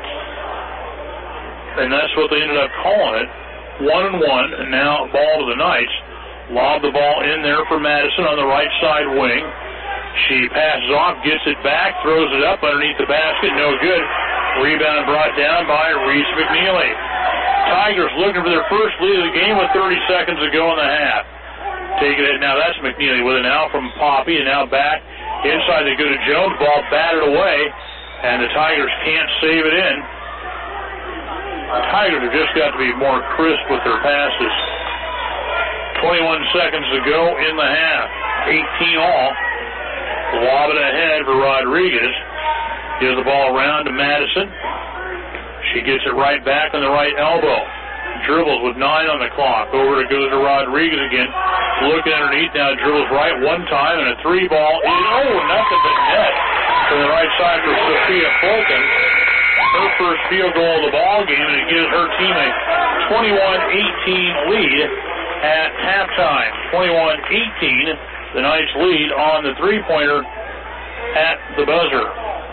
and that's what they ended up calling it. One and one, and now ball to the Knights. Lob the ball in there for Madison on the right side wing. She passes off, gets it back, throws it up underneath the basket. No good. Rebound brought down by Reese McNeely. Tigers looking for their first lead of the game with thirty seconds to go in the half. Taking it now, that's McNeely with it now from Poppy, and now back inside to go to Jones. Ball batted away, and the Tigers can't save it in. The Tigers have just got to be more crisp with their passes. twenty-one seconds to go in the half. eighteen all. Lob it ahead for Rodriguez. Gives the ball around to Madison. She gets it right back on the right elbow. Dribbles with nine on the clock. Over it goes to Rodriguez again. Looking underneath now. Dribbles right one time, and a three ball is, oh, nothing but net to the right side for Sophia Fulton. Her first field goal of the ball game, and it gives her team a twenty-one eighteen lead at halftime. twenty-one eighteen, the Knights lead on the three-pointer at the buzzer.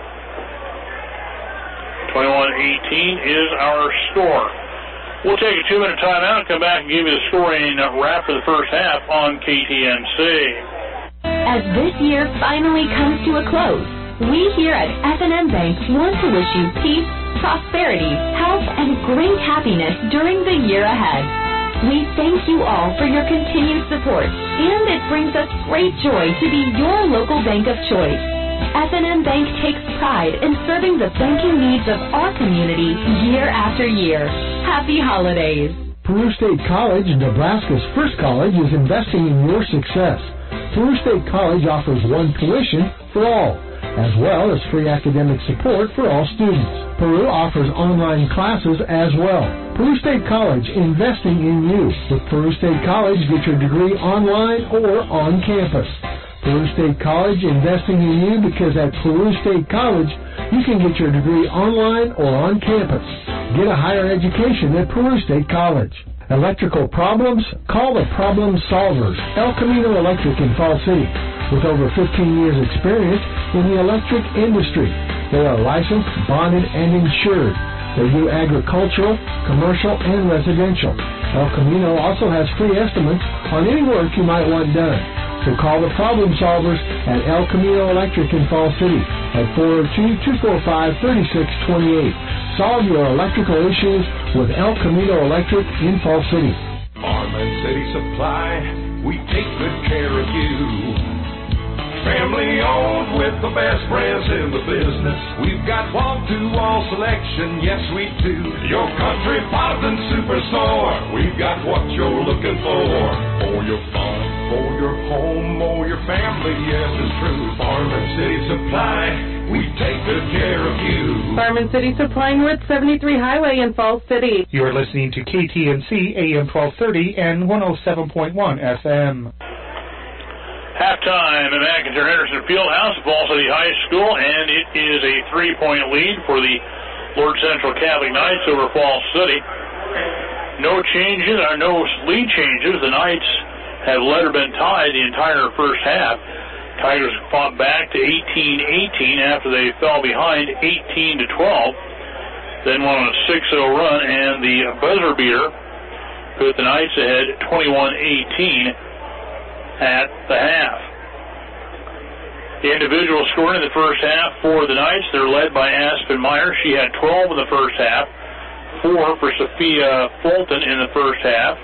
twenty-one eighteen is our score. We'll take a two-minute timeout and come back and give you the scoring wrap for the first half on K T N C. As this year finally comes to a close, we here at F and M Bank want to wish you peace, prosperity, health, and great happiness during the year ahead. We thank you all for your continued support, and it brings us great joy to be your local bank of choice. F and M Bank takes pride in serving the banking needs of our community year after year. Happy holidays. Peru State College, Nebraska's first college, is investing in your success. Peru State College offers one tuition for all, as well as free academic support for all students. Peru offers online classes as well. Peru State College, investing in you. With Peru State College, get your degree online or on campus. Peru State College, investing in you, because at Peru State College, you can get your degree online or on campus. Get a higher education at Peru State College. Electrical problems? Call the Problem Solvers, El Camino Electric in Fall City. With over fifteen years experience in the electric industry, they are licensed, bonded, and insured. They do agricultural, commercial, and residential. El Camino also has free estimates on any work you might want done. So call the problem solvers at El Camino Electric in Fall City at four oh two, two four five, three six two eight. Solve your electrical issues with El Camino Electric in Fall City. Farm and City Supply, we take good care of you. Family owned with the best brands in the business. We've got wall-to-wall selection, yes we do. Your Country-Potin Superstore, we've got what you're looking for. For your farm, for your home, or your family, yes it's true. Farm and City Supply, we take good care of you. Farm and City Supply, North seventy-three Highway in Falls City. You're listening to K T N C A M twelve thirty and one oh seven point one F M. Halftime at McIntyre Henderson Fieldhouse, Fall City High School, and it is a three-point lead for the Lord Central Catholic Knights over Fall City. No changes, or no lead changes. The Knights have led or been tied the entire first half. Tigers fought back to eighteen eighteen after they fell behind eighteen to twelve. Then went on a six oh run, and the buzzer beater put the Knights ahead twenty-one eighteen. At the half. The individual scoring in the first half for the Knights, they're led by Aspen Meyer. She had twelve in the first half, four for Sophia Fulton in the first half,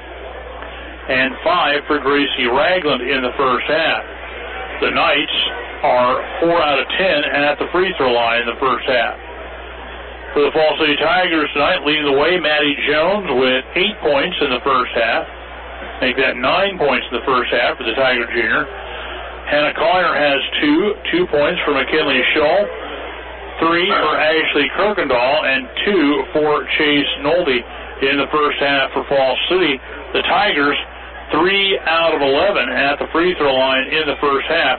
and five for Gracie Ragland in the first half. The Knights are four out of ten at the free throw line in the first half. For the Fall City Tigers tonight, leading the way, Maddie Jones with eight points in the first half. Make that nine points in the first half for the Tiger Junior. Hannah Collier has two, two points for McKinley Shull, three for Ashley Kirkendall, and two for Chase Nolde in the first half for Fall City. The Tigers, three out of eleven at the free throw line in the first half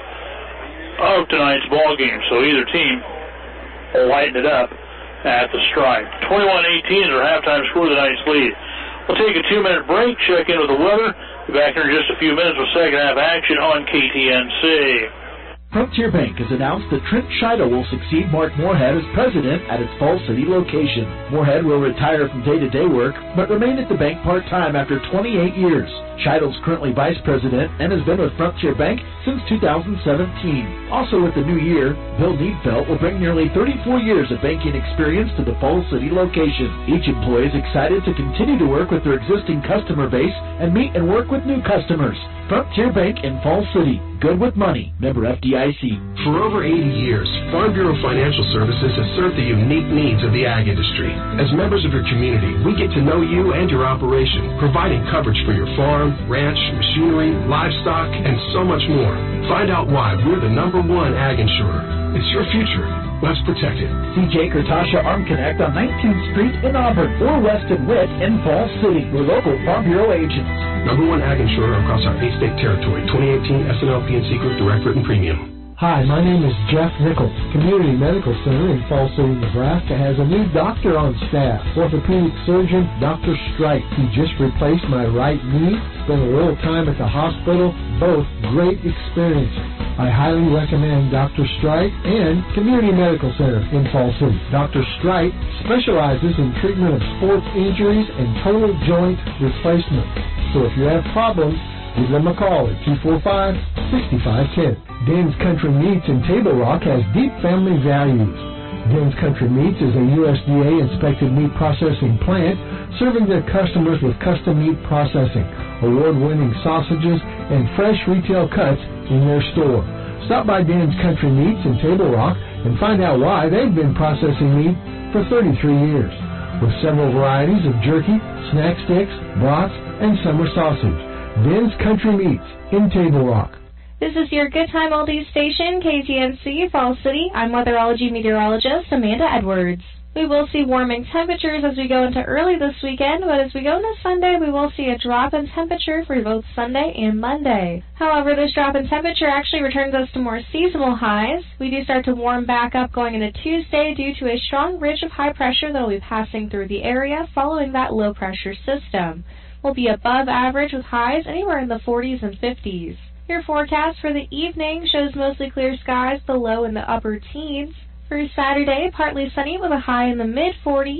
of tonight's ball game. So either team will lighten it up at the stripe. twenty-one eighteen is our halftime score, the Knights lead. We'll take a two-minute break, check in with the weather. Be back here in just a few minutes with second half action on K T N C. Frontier Bank has announced that Trent Scheidel will succeed Mark Moorhead as president at its Fall City location. Moorhead will retire from day-to-day work, but remain at the bank part-time after twenty-eight years. Scheidel is currently vice president and has been with Frontier Bank since two thousand seventeen. Also with the new year, Bill Needfelt will bring nearly thirty-four years of banking experience to the Fall City location. Each employee is excited to continue to work with their existing customer base and meet and work with new customers. Frontier Bank in Fall City. Good with money. Member F D I C. For over eighty years, Farm Bureau Financial Services has served the unique needs of the ag industry. As members of your community, we get to know you and your operation, providing coverage for your farm, ranch, machinery, livestock, and so much more. Find out why we're the number one ag insurer. It's your future. Let's protect it. See Jake or Tasha Arm Connect on nineteenth Street in Auburn or Weston Witt in Fall City. Your local Farm Bureau agents. Number one ag insurer across our eight-state territory. twenty eighteen S N L P N C Group Direct Written Premium. Hi, my name is Jeff Nichols. Community Medical Center in Fall City, Nebraska has a new doctor on staff. Orthopedic surgeon Doctor Strike. He just replaced my right knee. Spent a little time at the hospital. Both great experiences. I highly recommend Doctor Strike and Community Medical Center in Fall City. Doctor Strike specializes in treatment of sports injuries and total joint replacement. So if you have problems, give them a call at two four five, six five one zero. Den's Country Meats in Table Rock has deep family values. Den's Country Meats is a U S D A-inspected meat processing plant serving their customers with custom meat processing, award-winning sausages, and fresh retail cuts in their store. Stop by Den's Country Meats in Table Rock and find out why they've been processing meat for thirty-three years. With several varieties of jerky, snack sticks, brats, and summer sausage. Den's Country Meats in Table Rock. This is your Good Time Oldies station, K T N C, Fall City. I'm weatherology meteorologist Amanda Edwards. We will see warming temperatures as we go into early this weekend, but as we go into Sunday, we will see a drop in temperature for both Sunday and Monday. However, this drop in temperature actually returns us to more seasonal highs. We do start to warm back up going into Tuesday due to a strong ridge of high pressure that will be passing through the area following that low pressure system. We'll be above average with highs anywhere in the forties and fifties. Your forecast for the evening shows mostly clear skies, the low in the upper teens. For Saturday, partly sunny with a high in the mid forties.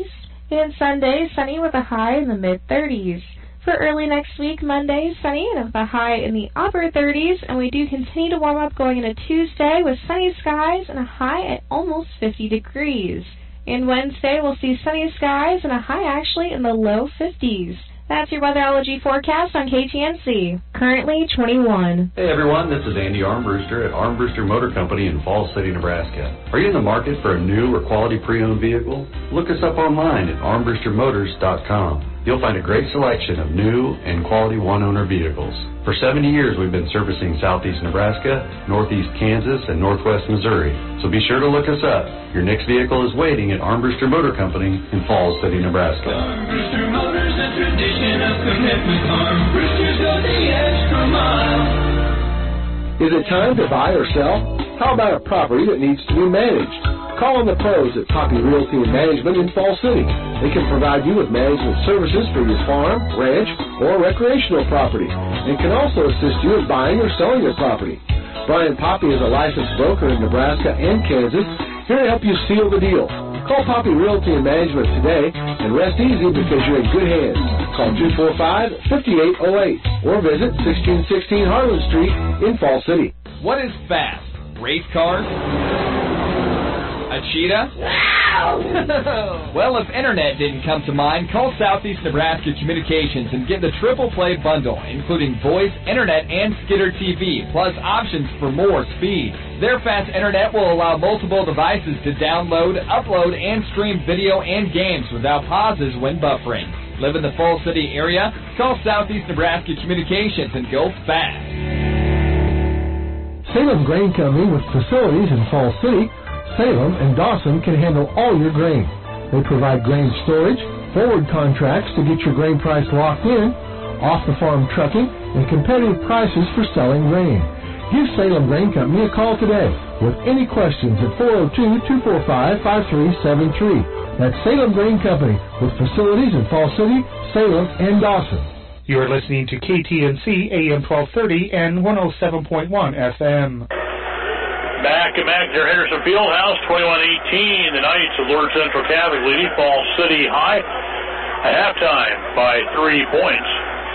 And Sunday, sunny with a high in the mid-thirties. For early next week, Monday, sunny and with a high in the upper thirties. And we do continue to warm up going into Tuesday with sunny skies and a high at almost fifty degrees. And Wednesday, we'll see sunny skies and a high actually in the low fifties. That's your weatherology forecast on K T N C. Currently twenty-one. Hey everyone, this is Andy Armbruster at Armbruster Motor Company in Falls City, Nebraska. Are you in the market for a new or quality pre-owned vehicle? Look us up online at armbruster motors dot com. You'll find a great selection of new and quality one-owner vehicles. For seventy years, we've been servicing southeast Nebraska, northeast Kansas, and northwest Missouri. So be sure to look us up. Your next vehicle is waiting at Armbruster Motor Company in Falls City, Nebraska. Armbruster Motors, a tradition of commitment. Armbrusters go the extra mile. Is it time to buy or sell? How about a property that needs to be managed? Call on the pros at Poppy Realty and Management in Falls City. They can provide you with management services for your farm, ranch, or recreational property, and can also assist you in buying or selling your property. Brian Poppy is a licensed broker in Nebraska and Kansas, here to help you seal the deal. Call Poppy Realty and Management today and rest easy because you're in good hands. Call two four five, five eight zero eight or visit sixteen sixteen Harlan Street in Falls City. What is fast? Race cars? A cheetah? Well, if internet didn't come to mind, call Southeast Nebraska Communications and get the triple play bundle, including voice, internet, and Skidder T V, plus options for more speed. Their fast internet will allow multiple devices to download, upload, and stream video and games without pauses when buffering. Live in the Falls City area? Call Southeast Nebraska Communications and go fast. Salem Grain Company with facilities in Falls City, Salem, and Dawson can handle all your grain. They provide grain storage, forward contracts to get your grain price locked in, off-the-farm trucking, and competitive prices for selling grain. Give Salem Grain Company a call today with any questions at four oh two, two four five, five three seven three. That's Salem Grain Company with facilities in Falls City, Salem, and Dawson. You are listening to K T N C A M twelve thirty and one oh seven point one F M. Back at McNair Henderson Fieldhouse, twenty-one eighteen, the Knights of Lord Central Catholic leading Falls City High at halftime by three points.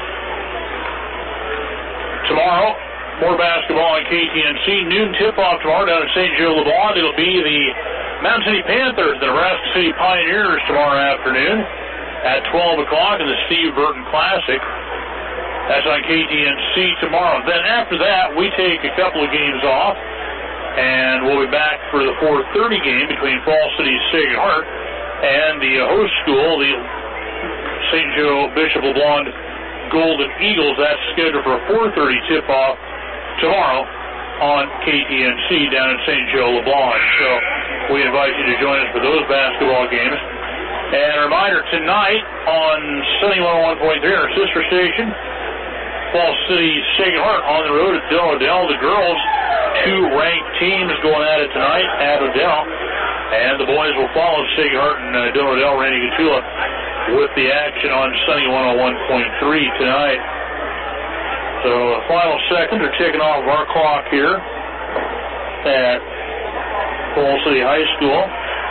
Tomorrow, more basketball on K T N C. Noon tip-off tomorrow down at Saint Joe LeBlanc. It'll be the Mountain City Panthers, the Nebraska City Pioneers tomorrow afternoon at twelve o'clock in the Steve Burton Classic. That's on K T N C tomorrow. Then after that, we take a couple of games off, and we'll be back for the four thirty game between Falls City's Sacred Heart and the host school, the Saint Joe Bishop LeBlanc Golden Eagles. That's scheduled for a four thirty tip-off tomorrow on K T N C down in Saint Joe LeBlanc. So we invite you to join us for those basketball games. And a reminder, tonight on Sunny one oh one point three, our sister station, Falls City Sacred Heart on the road at Del Odell. The girls, two ranked teams going at it tonight at Odell. And the boys will follow Sacred Heart and uh, Del Odell, Randy Gatula, with the action on Sunny one oh one point three tonight. So the final seconds are ticking off our clock here at Falls City High School.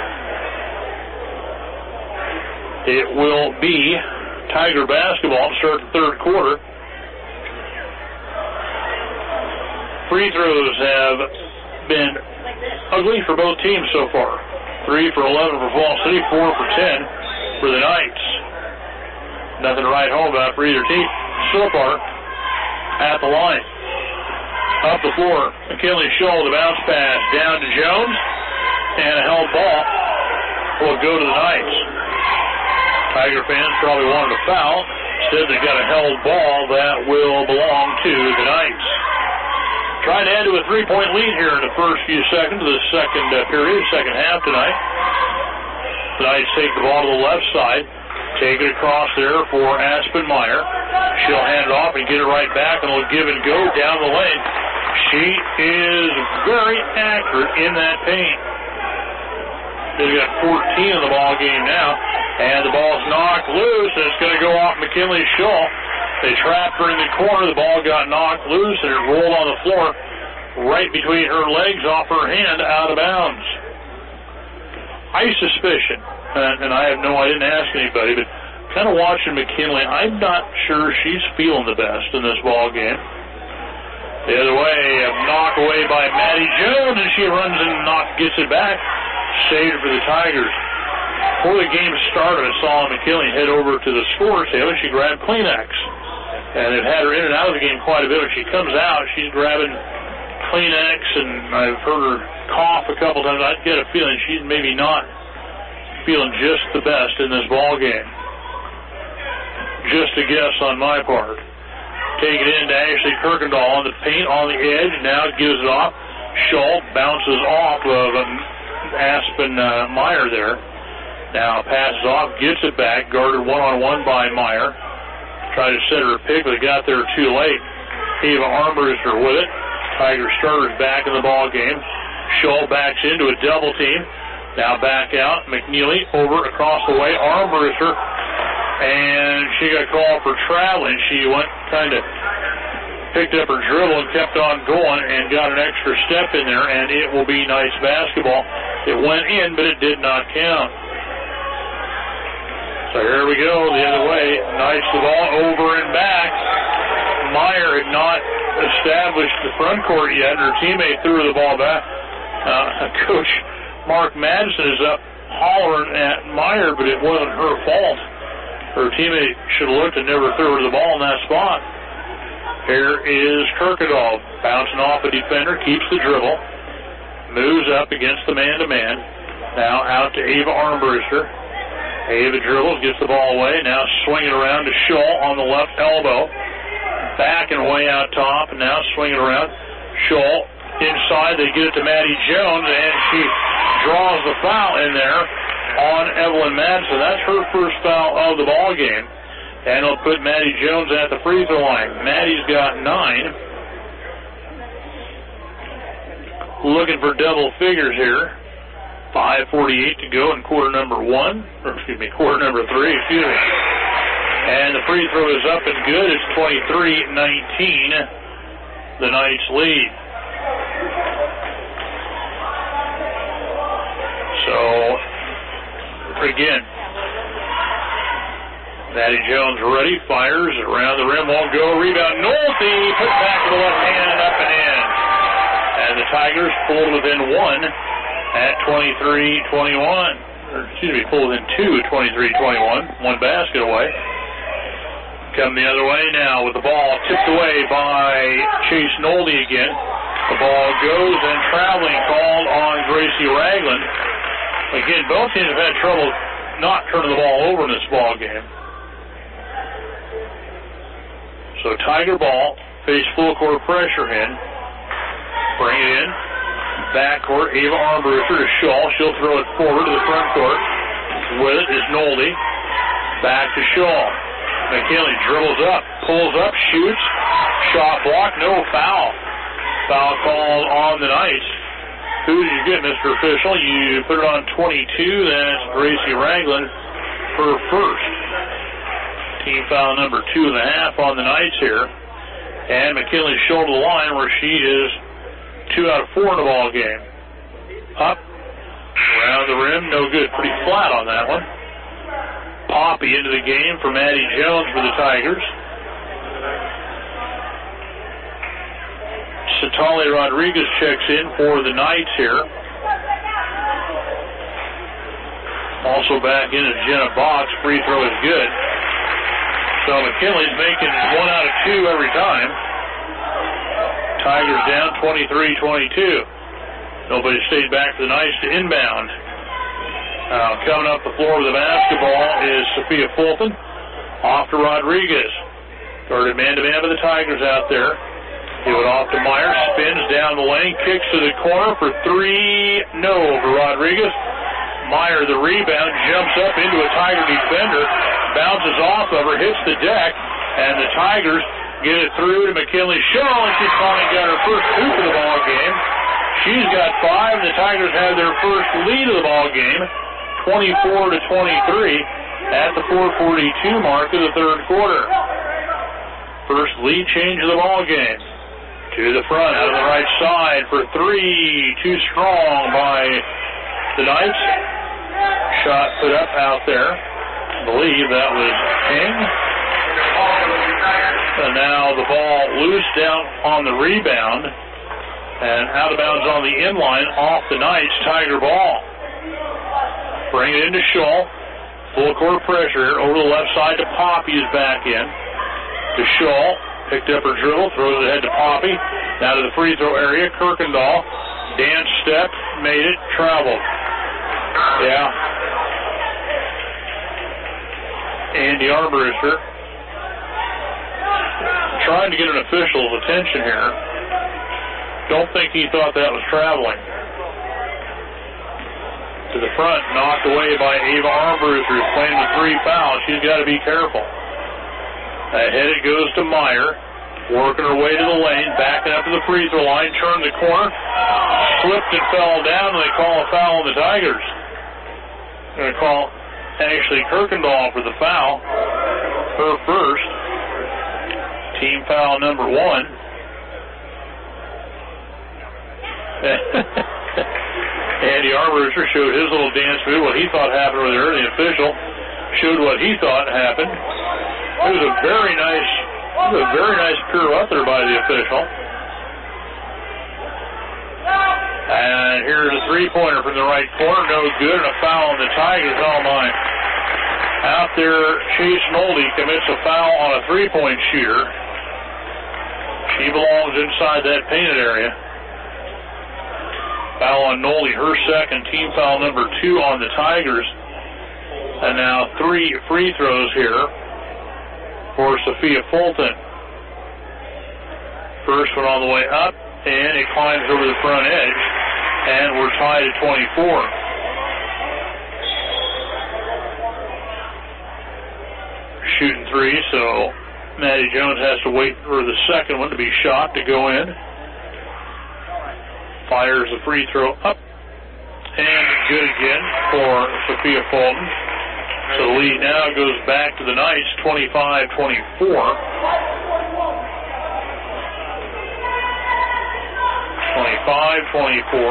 It will be Tiger basketball to start the third quarter. Free throws have been ugly for both teams so far. Three for eleven for Falls City, four for ten for the Knights. Nothing to write home about for either team so far at the line. Up the floor, McKinley Scholl, the bounce pass down to Jones, and a held ball will go to the Knights. Tiger fans probably wanted a foul. Instead, they got a held ball that will belong to the Knights. Trying to add to a three-point lead here in the first few seconds of the second uh, period, second half tonight. The Knights take the ball to the left side, take it across there for Aspen Meyer. She'll hand it off and get it right back, and it'll give and go down the lane. She is very accurate in that paint. They've got fourteen in the ball game now, and the ball's knocked loose, and it's going to go off McKinley Scholl. They trapped her in the corner. The ball got knocked loose, and it rolled on the floor right between her legs, off her hand, out of bounds. I suspicion, and, and I have no, I didn't ask anybody, but kind of watching McKinley, I'm not sure she's feeling the best in this ball game. The other way, a knock away by Maddie Jones, and she runs and knock, gets it back, saved for the Tigers. Before the game started, I saw McKinley head over to the score table, and she grabbed Kleenex. And it had her in and out of the game quite a bit. When she comes out, she's grabbing Kleenex, and I've heard her cough a couple times. I get a feeling she's maybe not feeling just the best in this ball game. Just a guess on my part. Take it in to Ashley Kirkendall on the paint on the edge. Now gives it off. Schultz bounces off of um, Aspen uh, Meyer there. Now passes off, gets it back. Guarded one-on-one by Meyer. Tried to set her a pick, but it got there too late. Ava Armbruster with it. Tiger starters back in the ball game. Schultz backs into a double team. Now back out. McNeely over across the way. Armbruster. And she got called for traveling. She went kind of picked up her dribble and kept on going and got an extra step in there, and it will be nice basketball. It went in, but it did not count. So here we go the other way. Knights the ball over and back. Meyer had not established the front court yet, and her teammate threw the ball back. Uh, Coach Mark Madison is up hollering at Meyer, but it wasn't her fault. Her teammate should have looked and never threw her the ball in that spot. Here is Kirkendall bouncing off a defender, keeps the dribble, moves up against the man-to-man. Now out to Ava Armbruster. Ava dribbles, gets the ball away. Now swinging around to Schultz on the left elbow. Back and way out top, and now swinging around. Schultz inside, they get it to Maddie Jones, and she draws the foul in there on Evelyn Madison. That's her first foul of the ball game. And it'll put Maddie Jones at the free throw line. Maddie's got nine. Looking for double figures here. five forty-eight to go in quarter number one. Or excuse me, quarter number three, excuse me. And the free throw is up and good. It's twenty-three nineteen. The Knights lead. So, again, Maddie Jones ready, fires around the rim, won't go. Rebound, Nolte put back to the left hand and up and in. And the Tigers pulled within one at twenty-three twenty-one. Or, excuse me, pulled within two at twenty-three twenty-one. One basket away. Come the other way now with the ball tipped away by Chase Nolte again. The ball goes and traveling called on Gracie Ragland. Again, both teams have had trouble not turning the ball over in this ball game. So Tiger ball, face full court pressure in. Bring it in. Backcourt, Ava Armbruster to Schultz. She'll throw it forward to the front court. With it is Nolte. Back to Schultz. McKinley dribbles up, pulls up, shoots. Shot block, no foul. Foul called on the Knights. Who did you get, Mister Official? You put it on twenty-two. That's Gracie Ragland for first. Team foul number two and a half on the Knights here. And McKinley's shoulder the line where she is two out of four in the ball game. Up, around the rim, no good. Pretty flat on that one. Poppy into the game for Maddie Jones for the Tigers. Satali Rodriguez checks in for the Knights here. Also back in is Jenna Box. Free throw is good. So McKinley's making one out of two every time. Tigers down twenty-three twenty-two. Nobody stayed back for the Knights to inbound. Uh, coming up the floor with the basketball is Sophia Fulton. Off to Rodriguez. Guarded man-to-man by the Tigers out there. Give it off to Meyer. Spins down the lane. Kicks to the corner for three. No for Rodriguez. Meyer, the rebound, jumps up into a Tiger defender. Bounces off of her. Hits the deck. And the Tigers get it through to McKinley Shaw. And she's finally got her first hoop of the ball game. She's got five. And the Tigers have their first lead of the ball game. twenty-four to twenty-three at the four forty-two mark of the third quarter. First lead change of the ball game. To the front, out of the right side for three. Too strong by the Knights. Shot put up out there. I believe that was King. And now the ball loose down on the rebound. And out of bounds on the inline off the Knights. Tiger ball. Bring it into Shull. Full court pressure over the left side to Poppy is back in. To Shull. Picked up her dribble. Throws it ahead to Poppy. Now to the free throw area. Kirkendall. Dance step. Made it. Traveled. Yeah. Andy Armbruster trying to get an official's attention here. Don't think he thought that was traveling. To the front, knocked away by Ava Armbruster, who's playing the three foul. She's got to be careful. Ahead it goes to Meyer, working her way to the lane, backing up to the free throw line, turned the corner, slipped and fell down, and they call a foul on the Tigers. Going to call Ashley Kirkendall for the foul, her first, team foul number one. Andy Armbruster showed his little dance move, what he thought happened over there. The official showed what he thought happened. It was a very nice, it was a very nice pirouette there by the official. And here's a three-pointer from the right corner, no good, and a foul on the Tigers. Oh my! Out there, Chase Nolde commits a foul on a three-point shooter. She belongs inside that painted area. Foul on Nolde, her second, team foul number two on the Tigers. And now three free throws here for Sophia Fulton. First one on the way up, and it climbs over the front edge, and we're tied at twenty-four. Shooting three, so Maddie Jones has to wait for the second one to be shot to go in. Fires the free throw up, and good again for Sophia Fulton. So the lead now goes back to the Knights, twenty-five twenty-four. twenty-five twenty-four.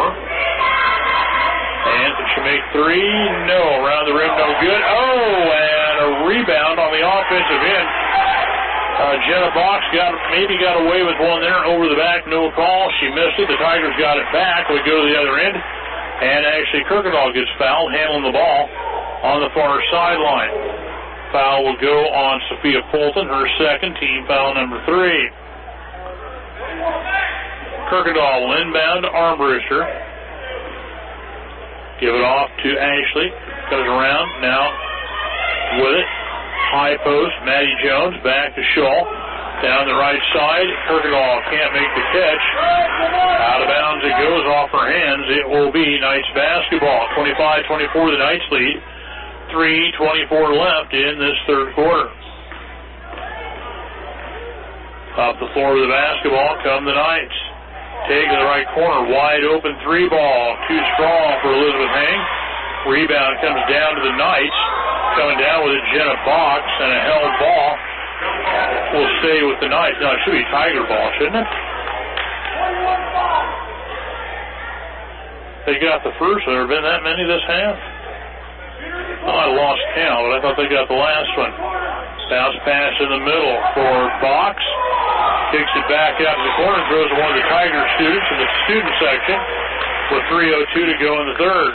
And did she make three? No. Around the rim, no good. Oh, and a rebound on the offensive end. Uh, Jenna Box got maybe got away with one there over the back, no call. She missed it. The Tigers got it back. We go to the other end, and actually Kirkendall gets fouled, handling the ball on the far sideline. Foul will go on Sophia Fulton, her second, team foul number three. Kirkendall will inbound to Armbruster. Give it off to Ashley. Goes around now with it. High post, Maddie Jones back to Shull. Down the right side, Kirkendall can't make the catch. Out of bounds it goes off her hands. It will be Knights basketball. twenty-five twenty-four the Knights lead. three twenty-four left in this third quarter. Up the floor of the basketball come the Knights. Take to the right corner, wide open three ball. Too strong for Elizabeth Hang. Rebound comes down to the Knights. Coming down with a Jenna Box and a held ball. Will stay with the Knights. Now, it should be Tiger ball, shouldn't it? They got the first. Have there been that many this half? Oh, I lost count, but I thought they got the last one. Bounce pass in the middle for Box. Kicks it back out to the corner and throws to one of the Tiger students in the student section with three oh two to go in the third.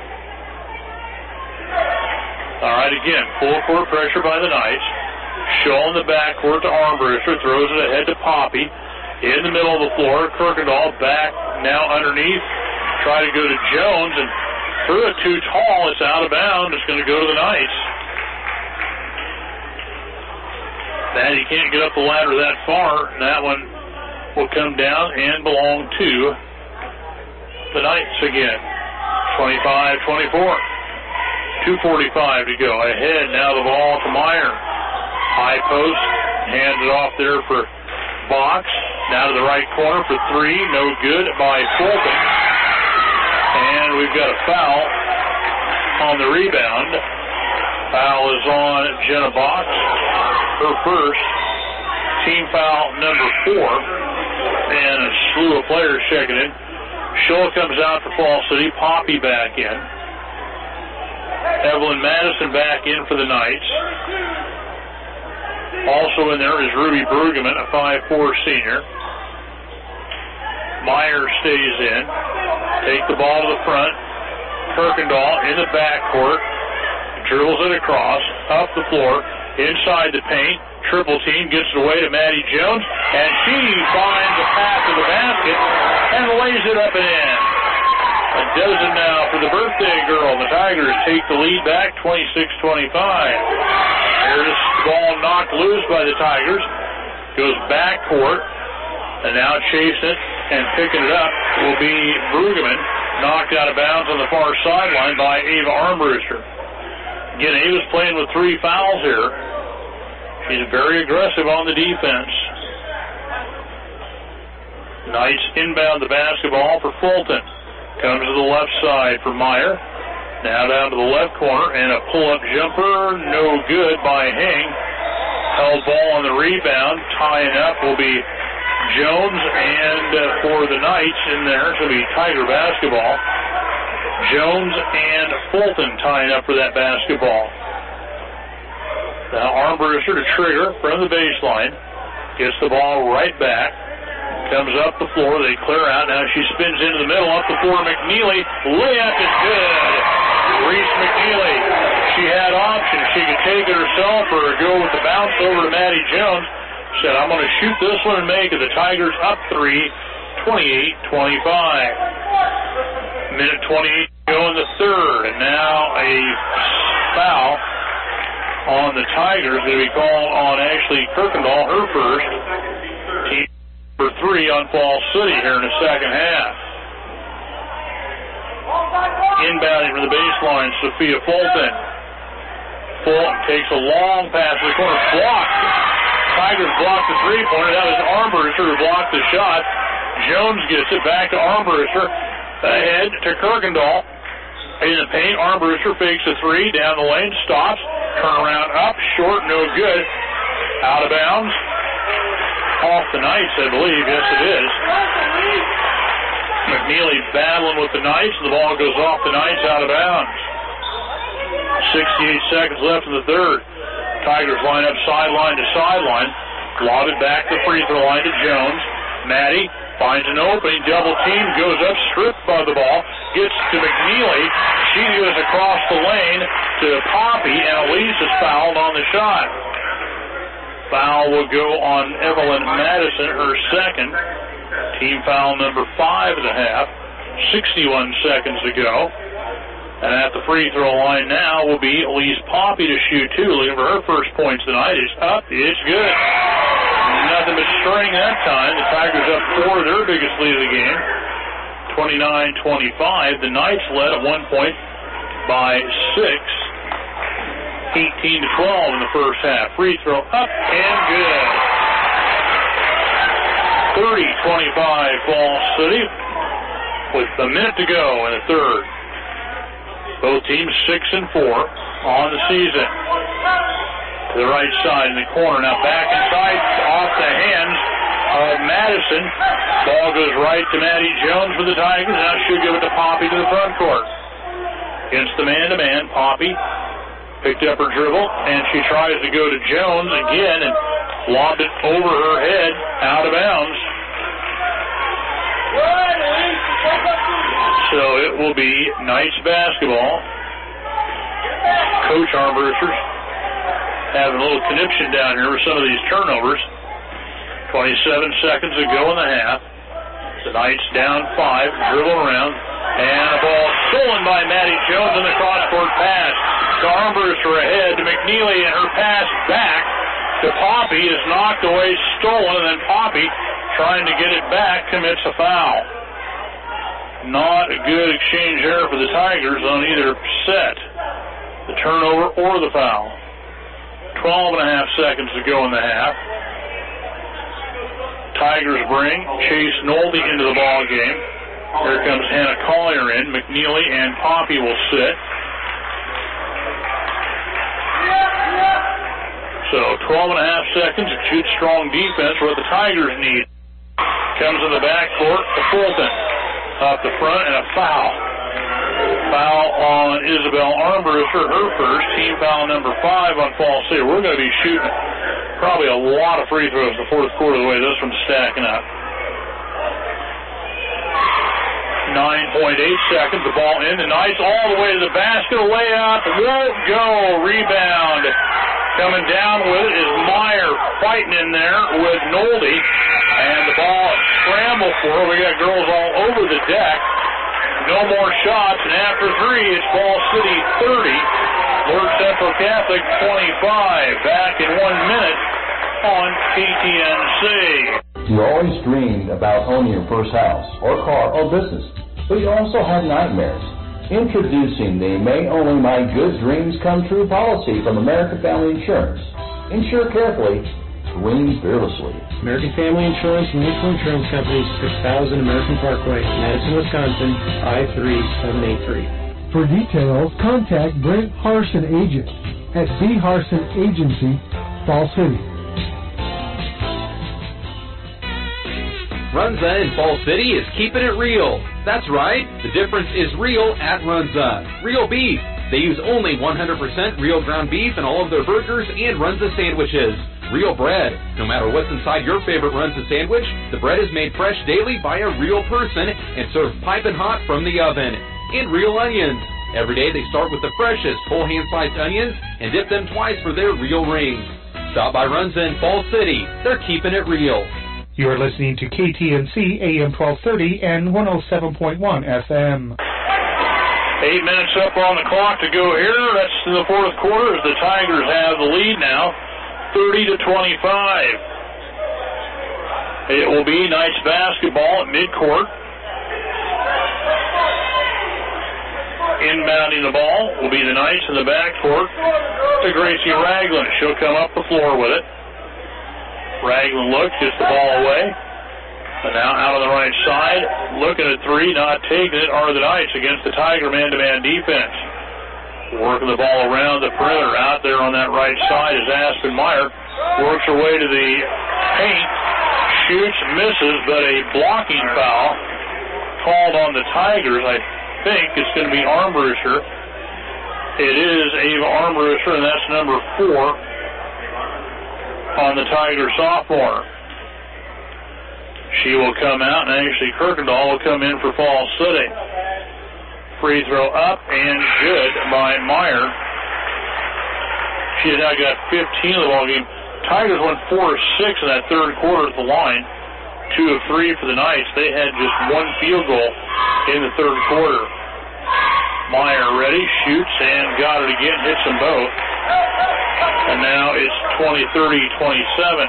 All right, again, full court pressure by the Knights. Shaw in the backcourt to Armbruster, throws it ahead to Poppy. In the middle of the floor, Kirkendall back now underneath. Try to go to Jones, and threw it too tall. It's out of bounds. It's going to go to the Knights. Maddie can't get up the ladder that far. And that one will come down and belong to the Knights again. twenty-five twenty-four. two forty-five to go. Ahead now the ball to Meyer. High post. Hands it off there for Box. Now to the right corner for three. No good by Fulton. And we've got a foul on the rebound. Foul is on Jenna Box. Her first. Team foul number four. And a slew of players checking in. Shull comes out for Fall City. Poppy back in. Evelyn Madison back in for the Knights. Also in there is Ruby Brueggemann, a five four senior. Meyer stays in. Take the ball to the front. Kirkendall in the backcourt. Dribbles it across, up the floor, inside the paint. Triple team gets it away to Maddie Jones, and she finds a path to the basket and lays it up and in. A dozen now for the birthday girl. The Tigers take the lead back, twenty-six twenty-five. Here's the ball knocked loose by the Tigers. Goes back court, and now chasing it and picking it up will be Brueggemann, knocked out of bounds on the far sideline by Ava Armbruster. Again, Ava's playing with three fouls here. She's very aggressive on the defense. Knights inbound the basketball for Fulton. Comes to the left side for Meyer. Now down to the left corner, and a pull-up jumper, no good by Hing. Held ball on the rebound. Tying up will be Jones, and uh, for the Knights in there, it's going to be Tiger basketball. Jones and Fulton tying up for that basketball. Now Armbruster to trigger from the baseline. Gets the ball right back. Comes up the floor. They clear out. Now she spins into the middle. Up the floor to McNeely. Layup is good. Reese McNeely. She had options. She could take it herself or go with the bounce over to Maddie Jones. Said, I'm going to shoot this one and make it. The Tigers up three, twenty-eight twenty-five. Minute twenty-eight to go in the third. And now a foul on the Tigers going to be called on Ashley Kirkendall, her first. Team number three on Falls City here in the second half. Inbounding from the baseline, Sophia Fulton. Fulton takes a long pass to the corner, blocked. Tigers blocked the three-pointer. That was Armbruster who blocked the shot. Jones gets it back to Armbruster. Ahead to Kirkendall. In the paint, Armbruster fakes a three. Down the lane, stops. Turnaround up, short, no good. Out of bounds. Off the Knights, I believe. Yes, it is. McNeely battling with the Knights, and the ball goes off the Knights out of bounds. sixty-eight seconds left in the third. Tigers line up sideline to sideline. Lobbed back to the free throw line to Jones. Maddie finds an opening. Double team. Goes up. Stripped by the ball. Gets to McNeely. She goes across the lane to Poppy. And Elise is fouled on the shot. Foul will go on Evelyn Madison, her second. Team foul number five of the half. sixty-one seconds to go. And at the free throw line now will be Elise Poppy to shoot two. Looking for her first points tonight. It's up. It's good. Nothing but string that time. The Tigers up four, their biggest lead of the game. twenty-nine twenty-five. The Knights led at one point by six. eighteen to twelve in the first half. Free throw up and good. thirty twenty-five Falls City with a minute to go in the third. Both teams six and four on the season. To the right side in the corner. Now back inside off the hands of Madison. Ball goes right to Maddie Jones for the Tigers. Now she'll give it to Poppy to the front court. Against the man-to-man, Poppy picked up her dribble, and she tries to go to Jones again and lobbed it over her head out of bounds. So it will be Knights basketball. Coach Armbruster having a little conniption down here with some of these turnovers. twenty-seven seconds to go in the half. The Knights down five, dribble around, and a ball stolen by Maddie Jones in the cross-court pass. To Armbruster ahead to McNeely, and her pass back to Poppy is knocked away, stolen, and then Poppy, trying to get it back, commits a foul. Not a good exchange there for the Tigers on either set, the turnover or the foul. Twelve and a half seconds to go in the half. Tigers bring Chase Nolde into the ball game. Here comes Hannah Collier in. McNeely and Poppy will sit. So twelve and a half seconds. Good strong defense. What the Tigers need. Comes in the backcourt to Fulton. Up the front, and a foul. Foul on on Isabel Armbruster, her first, team foul number five on Falls City. We're going to be shooting probably a lot of free throws in the fourth quarter the way this one's stacking up. nine point eight seconds, the ball in, the Knights all the way to the basket, a layup, won't go, rebound. Coming down with it is Meyer fighting in there with Nolde, and the ball scramble for her. We got girls all over the deck. No more shots, and after three, it's Fall City thirty, Lord Central Catholic twenty-five. Back in one minute on K T N C. You always dreamed about owning your first house or car or business, but you also had nightmares. Introducing the May Only My Good Dreams Come True policy from American Family Insurance. Insure carefully, dream fearlessly. American Family Insurance and Mutual Insurance Company, six thousand American Parkway, Madison, Wisconsin, five three seven eight three. For details, contact Brent Harson Agent at B. Harson Agency, Fall City. Runza in Fall City is keeping it real. That's right. The difference is real at Runza. Real beef. They use only one hundred percent real ground beef in all of their burgers and Runza sandwiches. Real bread. No matter what's inside your favorite Runza sandwich, the bread is made fresh daily by a real person and served piping hot from the oven. And real onions. Every day they start with the freshest whole hand-sliced onions and dip them twice for their real rings. Stop by Runza in Fall City. They're keeping it real. You are listening to K T N C A M twelve thirty and one oh seven point one F M. Eight minutes up on the clock to go here. That's in the fourth quarter as the Tigers have the lead now, thirty to twenty-five. It will be Knights basketball at midcourt. Inbounding the ball will be the Knights in the backcourt to Gracie Ragland. She'll come up the floor with it. Ragland looks, gets the ball away. And now out on the right side, looking at three, not taking it, are the Knights against the Tiger man-to-man defense. Working the ball around the perimeter. Out there on that right side is Aspen Meyer. Works her way to the paint. Shoots, misses, but a blocking foul called on the Tigers. I think it's going to be Armbruster. It is Ava Armbruster, and that's number four on the Tiger sophomore. She will come out, and actually Kirkendall will come in for Fall City. Free throw up and good by Meyer. She has now got fifteen of the ball game. Tigers went four of six in that third quarter at the line. Two of three for the Knights. They had just one field goal in the third quarter. Meyer ready, shoots, and got it again, hits them both. And now it's twenty thirty twenty-seven.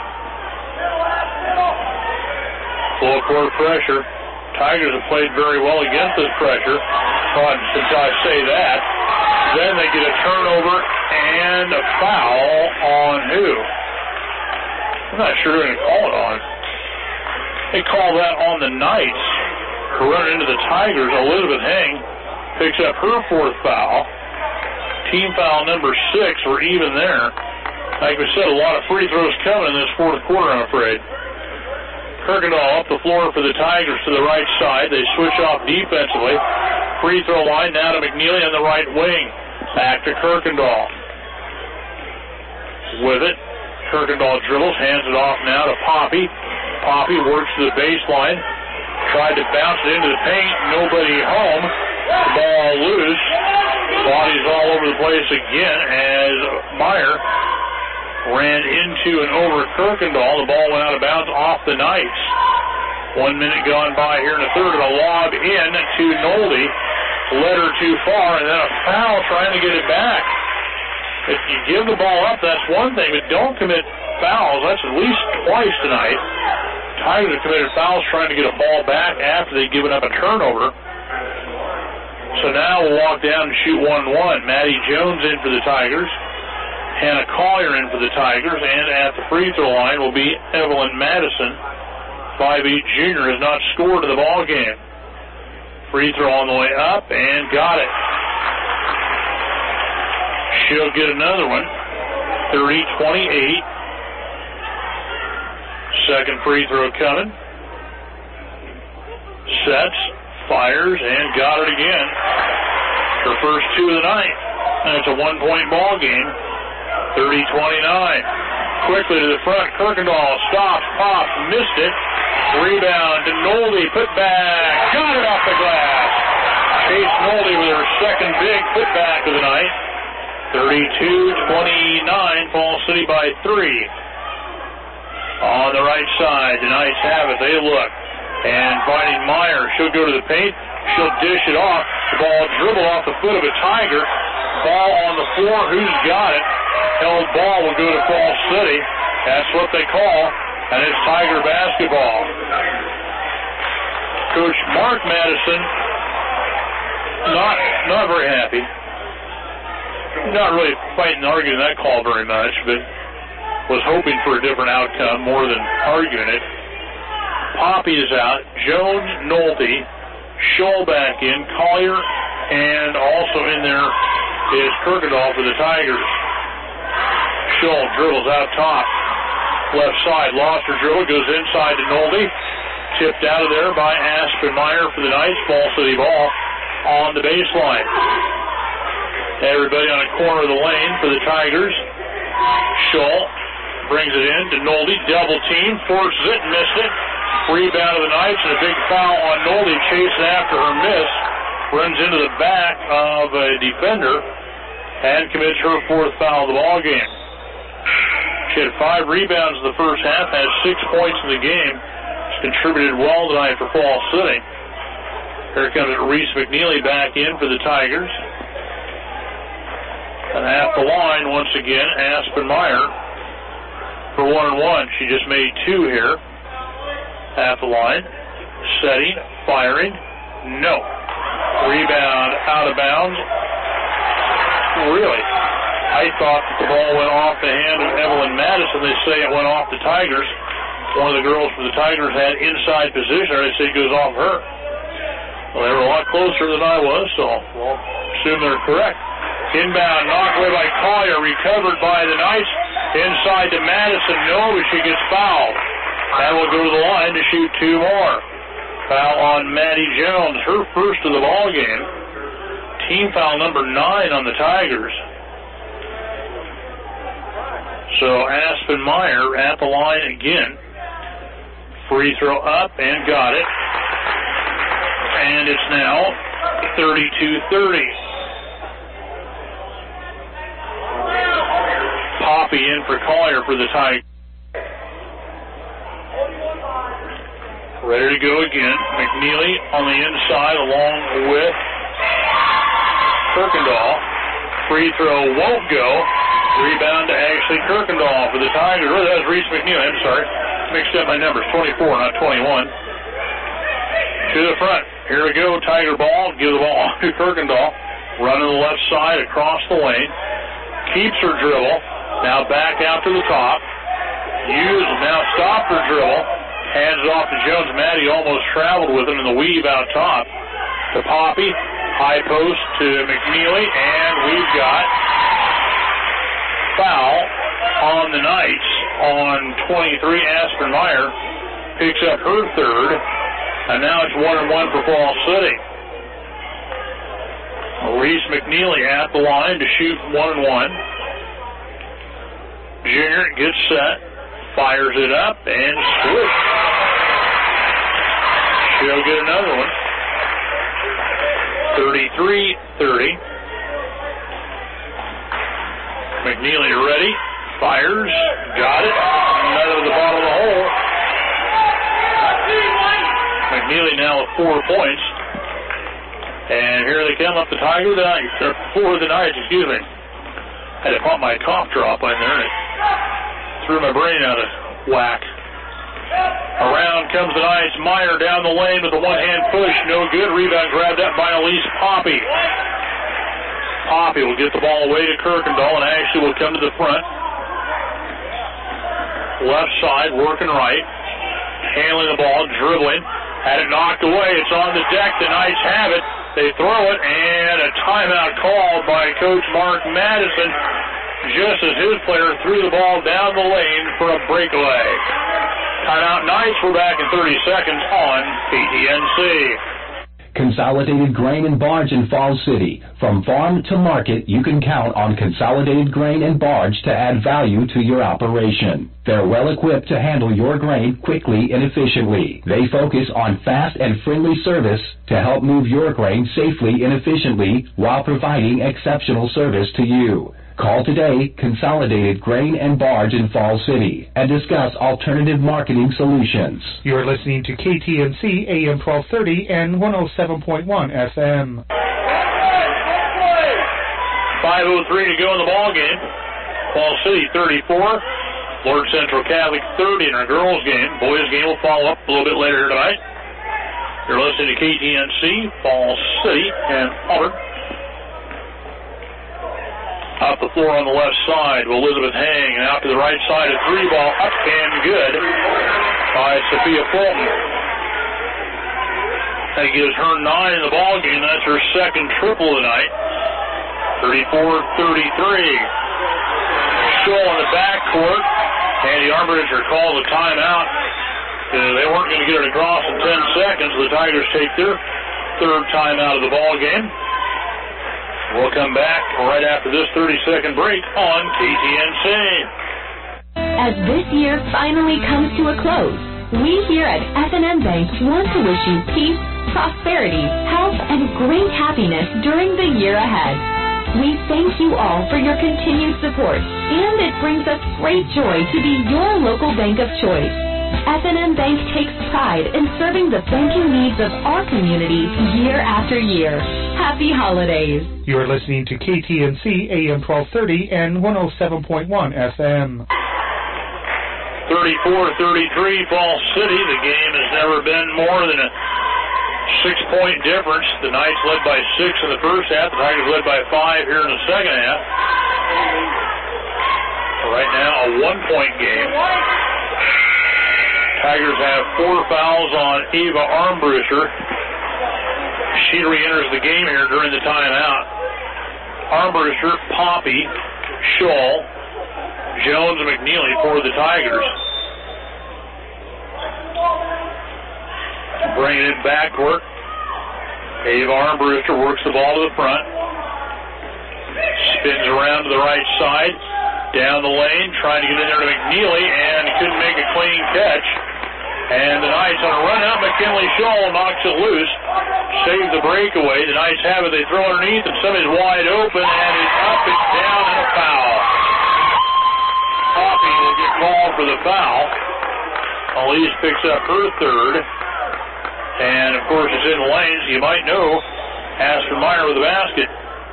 Full court pressure. Tigers have played very well against this pressure. But since I say that, then they get a turnover and a foul on who? I'm not sure they're going to call it on. They call that on the Knights for running into the Tigers. Elizabeth Heng picks up her fourth foul. Team foul number six. We're even there. Like we said, a lot of free throws coming in this fourth quarter, I'm afraid. Kirkendall up the floor for the Tigers to the right side. They switch off defensively. Free throw line now to McNeely on the right wing. Back to Kirkendall. With it, Kirkendall dribbles, hands it off now to Poppy. Poppy works to the baseline. Tried to bounce it into the paint. Nobody home. The ball loose. Bodies all over the place again as Meyer ran into and over Kirkendall. The ball went out of bounds off the Knights. One minute gone by here in the third, and a lob in to Nolde. Led her too far, and then a foul trying to get it back. If you give the ball up, that's one thing, but don't commit fouls. That's at least twice tonight. Tigers have committed fouls trying to get a ball back after they've given up a turnover. So now we'll walk down and shoot one and one. Maddie Jones in for the Tigers. Hannah Collier in for the Tigers. And at the free throw line will be Evelyn Madison. five eight junior has not scored in the ball game. Free throw on the way up and got it. She'll get another one. thirty twenty-eight. Second free throw coming. Sets. Fires and got it again. Her first two of the night. And it's a one-point ball game. thirty twenty-nine. Quickly to the front. Kirkendall stops, pops, missed it. Rebound to Nolde. Put back. Got it off the glass. Chase Nolde with her second big putback of the night. thirty-two twenty-nine. Falls City by three. On the right side, the Knights have it. They look. And finding Meyer. She'll go to the paint. She'll dish it off. The ball dribble off the foot of a Tiger. Ball on the floor. Who's got it? Held ball will go to Falls City. That's what they call. And it's Tiger basketball. Coach Mark Madison, not not very happy. Not really fighting and arguing that call very much, but was hoping for a different outcome more than arguing it. Poppy is out. Jones, Nolte, Scholl back in, Collier, and also in there is Kirkendall for the Tigers. Scholl dribbles out top. Left side, lost her dribble, goes inside to Nolte. Tipped out of there by Aspen Meyer for the Knights. Ball City ball on the baseline. Everybody on a corner of the lane for the Tigers. Scholl brings it in to Nolte. Double team, forces it, missed it. Rebound of the Knights and a big foul on Nolte. Chasing after her miss. Runs into the back of a defender and commits her fourth foul of the ball game. She had five rebounds in the first half, has six points in the game. She's contributed well tonight for Falls City. Here comes Reese McNeely back in for the Tigers. And at the line, once again, Aspen Meyer for one and one. She just made two here. At the line. Setting, firing. No. Rebound out of bounds. Really? I thought that the ball went off the hand of Evelyn Madison. They say it went off the Tigers. One of the girls for the Tigers had inside position. They say it goes off her. Well, they were a lot closer than I was, so we'll assume they're correct. Inbound, knocked away by Collier, recovered by the Knights. Inside to Madison. No, but she gets fouled. And will go to the line to shoot two more. Foul on Maddie Jones, her first of the ball game. Team foul number nine on the Tigers. So Aspen Meyer at the line again. Free throw up and got it. And it's now thirty-two thirty. Poppy in for Collier for the Tigers. Ready to go again. McNeely on the inside along with Kirkendall. Free throw won't go. Rebound to Ashley Kirkendall for the Tigers. Oh, that was Reese McNeely. I'm sorry. Mixed up my numbers. twenty-four, not twenty-one. To the front. Here we go. Tiger ball. Give the ball off to Kirkendall. Running the left side across the lane. Keeps her dribble. Now back out to the top. Hughes now stopped her dribble. Hands it off to Jones. Maddie almost traveled with him in the weave out top. To Poppy. High post to McNeely. And we've got foul on the Knights on twenty-three. Aspen Meyer picks up her third. And now it's one and one for Falls City. Reese McNeely at the line to shoot one and one. Junior gets set. Fires it up and switch. She'll get another one. thirty-three thirty. McNeely ready. Fires. Got it. Another at the bottom of the hole. McNeely now with four points. And here they come up the Tiger Knights. They're four of the Knights, excuse me. Had to pump my cough drop in there and it threw my brain out of whack. Around comes the Knights. Meyer down the lane with a one-hand push. No good. Rebound grabbed up by Elise Poppy. Poppy will get the ball away to Kirkendall, and Ashley will come to the front. Left side, working right. Handling the ball, dribbling. Had it knocked away. It's on the deck. The Knights have it. They throw it, and a timeout called by Coach Mark Madison just as his player threw the ball down the lane for a breakaway. Timeout Knights. We're back in thirty seconds on K T N C. Consolidated Grain and Barge in Falls City. From farm to market, you can count on Consolidated Grain and Barge to add value to your operation. They're well equipped to handle your grain quickly and efficiently. They focus on fast and friendly service to help move your grain safely and efficiently while providing exceptional service to you. Call today, Consolidated Grain and Barge in Falls City, and discuss alternative marketing solutions. You're listening to K T N C A M twelve thirty and one oh seven point one F M. five oh three to go in the ball game. Falls City thirty-four, Lord Central Catholic thirty in our girls game. Boys game will follow up a little bit later tonight. You're listening to K T N C, Falls City, and Auburn. Up the floor on the left side with Elizabeth Hang, and out to the right side, a three ball up and good by Sophia Fulton. That gives her nine in the ball game. That's her second triple tonight. thirty-four thirty-three. Scholl in the backcourt. Andy Armbruster called a timeout. Uh, they weren't going to get it across in ten seconds. The Tigers take their third timeout of the ball game. We'll come back right after this thirty-second break on K T N C. As this year finally comes to a close, we here at F and M Bank want to wish you peace, prosperity, health, and great happiness during the year ahead. We thank you all for your continued support, and it brings us great joy to be your local bank of choice. F and M Bank takes pride in serving the banking needs of our community year after year. Happy holidays. You are listening to K T N C A M twelve thirty and one oh seven point one F M. thirty-four thirty-three Falls City. The game has never been more than a six-point difference. The Knights led by six in the first half. The Tigers led by five here in the second half. Right now, a one-point game. Tigers have four fouls on Ava Armbruster. She re-enters the game here during the timeout. Armbruster, Poppy, Scholl, Jones, and McNeely for the Tigers. Bringing it backcourt. Ava Armbruster works the ball to the front. Spins around to the right side. Down the lane, trying to get in there to McNeely, and couldn't make a clean catch. And the Knights on a run out. McKinley Scholl knocks it loose. Save the breakaway. The Knights have it. They throw underneath, and somebody's wide open, and it's up, it's down, and a foul. Poppy will get called for the foul. Elise picks up her third. And, of course, it's in the lanes. You might know Aspen Meyer with the basket.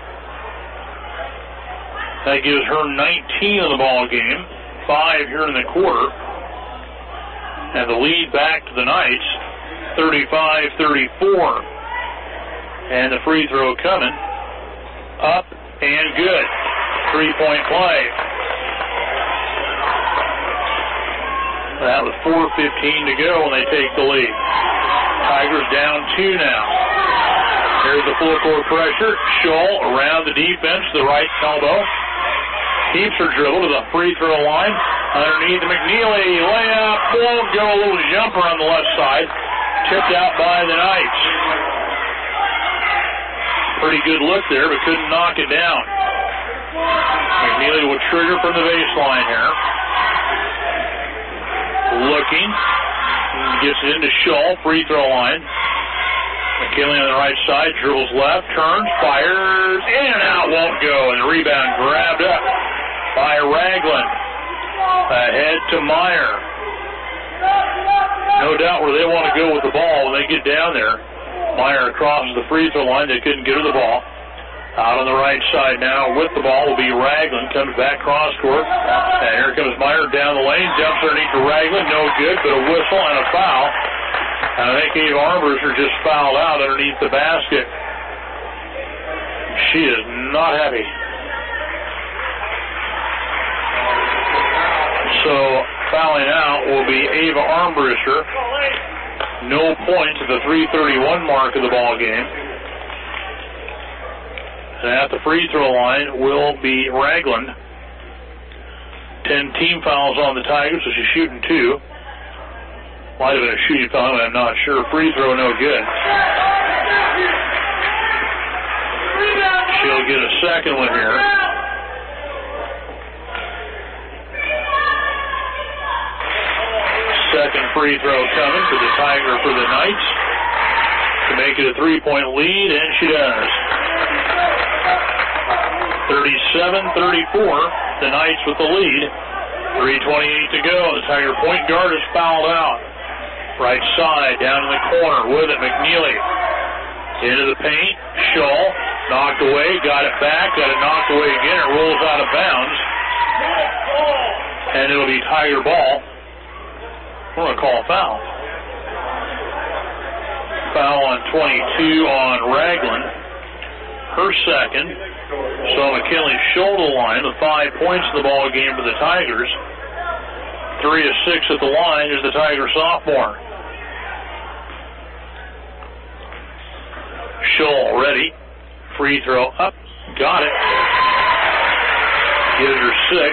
That gives her nineteen in the ball game. Five here in the quarter. And the lead back to the Knights, thirty-five thirty-four. And the free throw coming. Up and good. Three-point play. That was four fifteen to go when they take the lead. Tigers down two now. Here's the full court pressure. Scholl around the defense, the right elbow. Keeps her dribble to the free throw line. Underneath McNeely, layup, won't go, a little jumper on the left side. Tipped out by the Knights. Pretty good look there, but couldn't knock it down. McNeely will trigger from the baseline here. Looking. Gets it into Scholl, free throw line. McKinley on the right side, dribbles left, turns, fires, in and out, won't go. And the rebound grabbed up by Ragland. Ahead to Meyer. No doubt where they want to go with the ball when they get down there. Meyer crosses the free throw line. They couldn't get her the ball. Out on the right side now with the ball will be Ragland. Comes back cross court. And here comes Meyer down the lane. Jumps underneath to Ragland. No good, but a whistle and a foul. And I think Eve Armbruster just fouled out underneath the basket. She is not happy. So fouling out will be Ava Armbruster. No points at the three thirty-one mark of the ball game. And at the free throw line will be Ragland. Ten team fouls on the Tigers, so she's shooting two. Might have been a shooting foul, I'm not sure. Free throw, no good. get a second one here. Second free throw coming for the Tiger for the Knights to make it a three-point lead, and she does. thirty-seven thirty-four, the Knights with the lead. three twenty-eight to go. The Tiger point guard is fouled out. Right side, down in the corner with it, McNeely. Into the paint, Shull, knocked away, got it back, got it knocked away again, it rolls out of bounds. And it'll be Tiger ball. We're going to call a foul. Foul on twenty-two on Ragland. Her second. So McKinley Shull the line with five points in the ball game for the Tigers. Three of six at the line is the Tiger sophomore. Shull ready. Free throw up. Got it. Gives her six.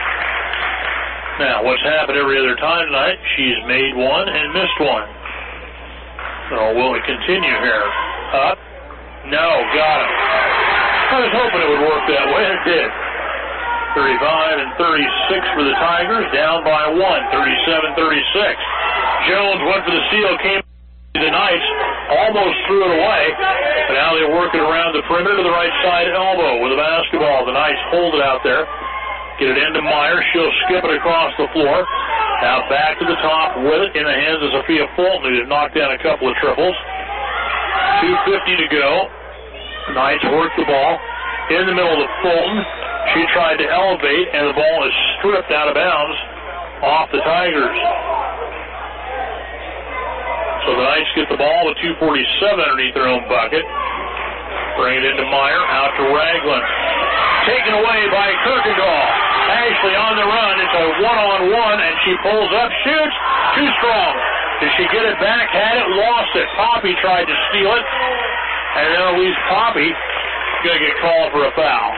Now, what's happened every other time tonight? She's made one and missed one. So will it continue here? Up. No. Got it. I was hoping it would work that way, and it did. thirty-five and thirty-six for the Tigers, down by one, thirty-seven thirty-six. Jones went for the steal, came to the Knights, almost threw it away, but now they work it around the perimeter to the right side elbow with the basketball. The Knights hold it out there, get it into Meyer. She'll skip it across the floor. Now back to the top with it in the hands of Sophia Fulton, who just knocked down a couple of triples. two fifty to go. Knights work the ball in the middle of the Fulton. She tried to elevate, and the ball is stripped out of bounds off the Tigers. So the Knights get the ball with two forty-seven underneath their own bucket. Bring it into Meyer, out to Ragland. Taken away by Kirkendall. Ashley on the run. It's a one-on-one, and she pulls up, shoots. Too strong. Did she get it back? Had it, lost it. Poppy tried to steal it. And now Louise Poppy is going to get called for a foul.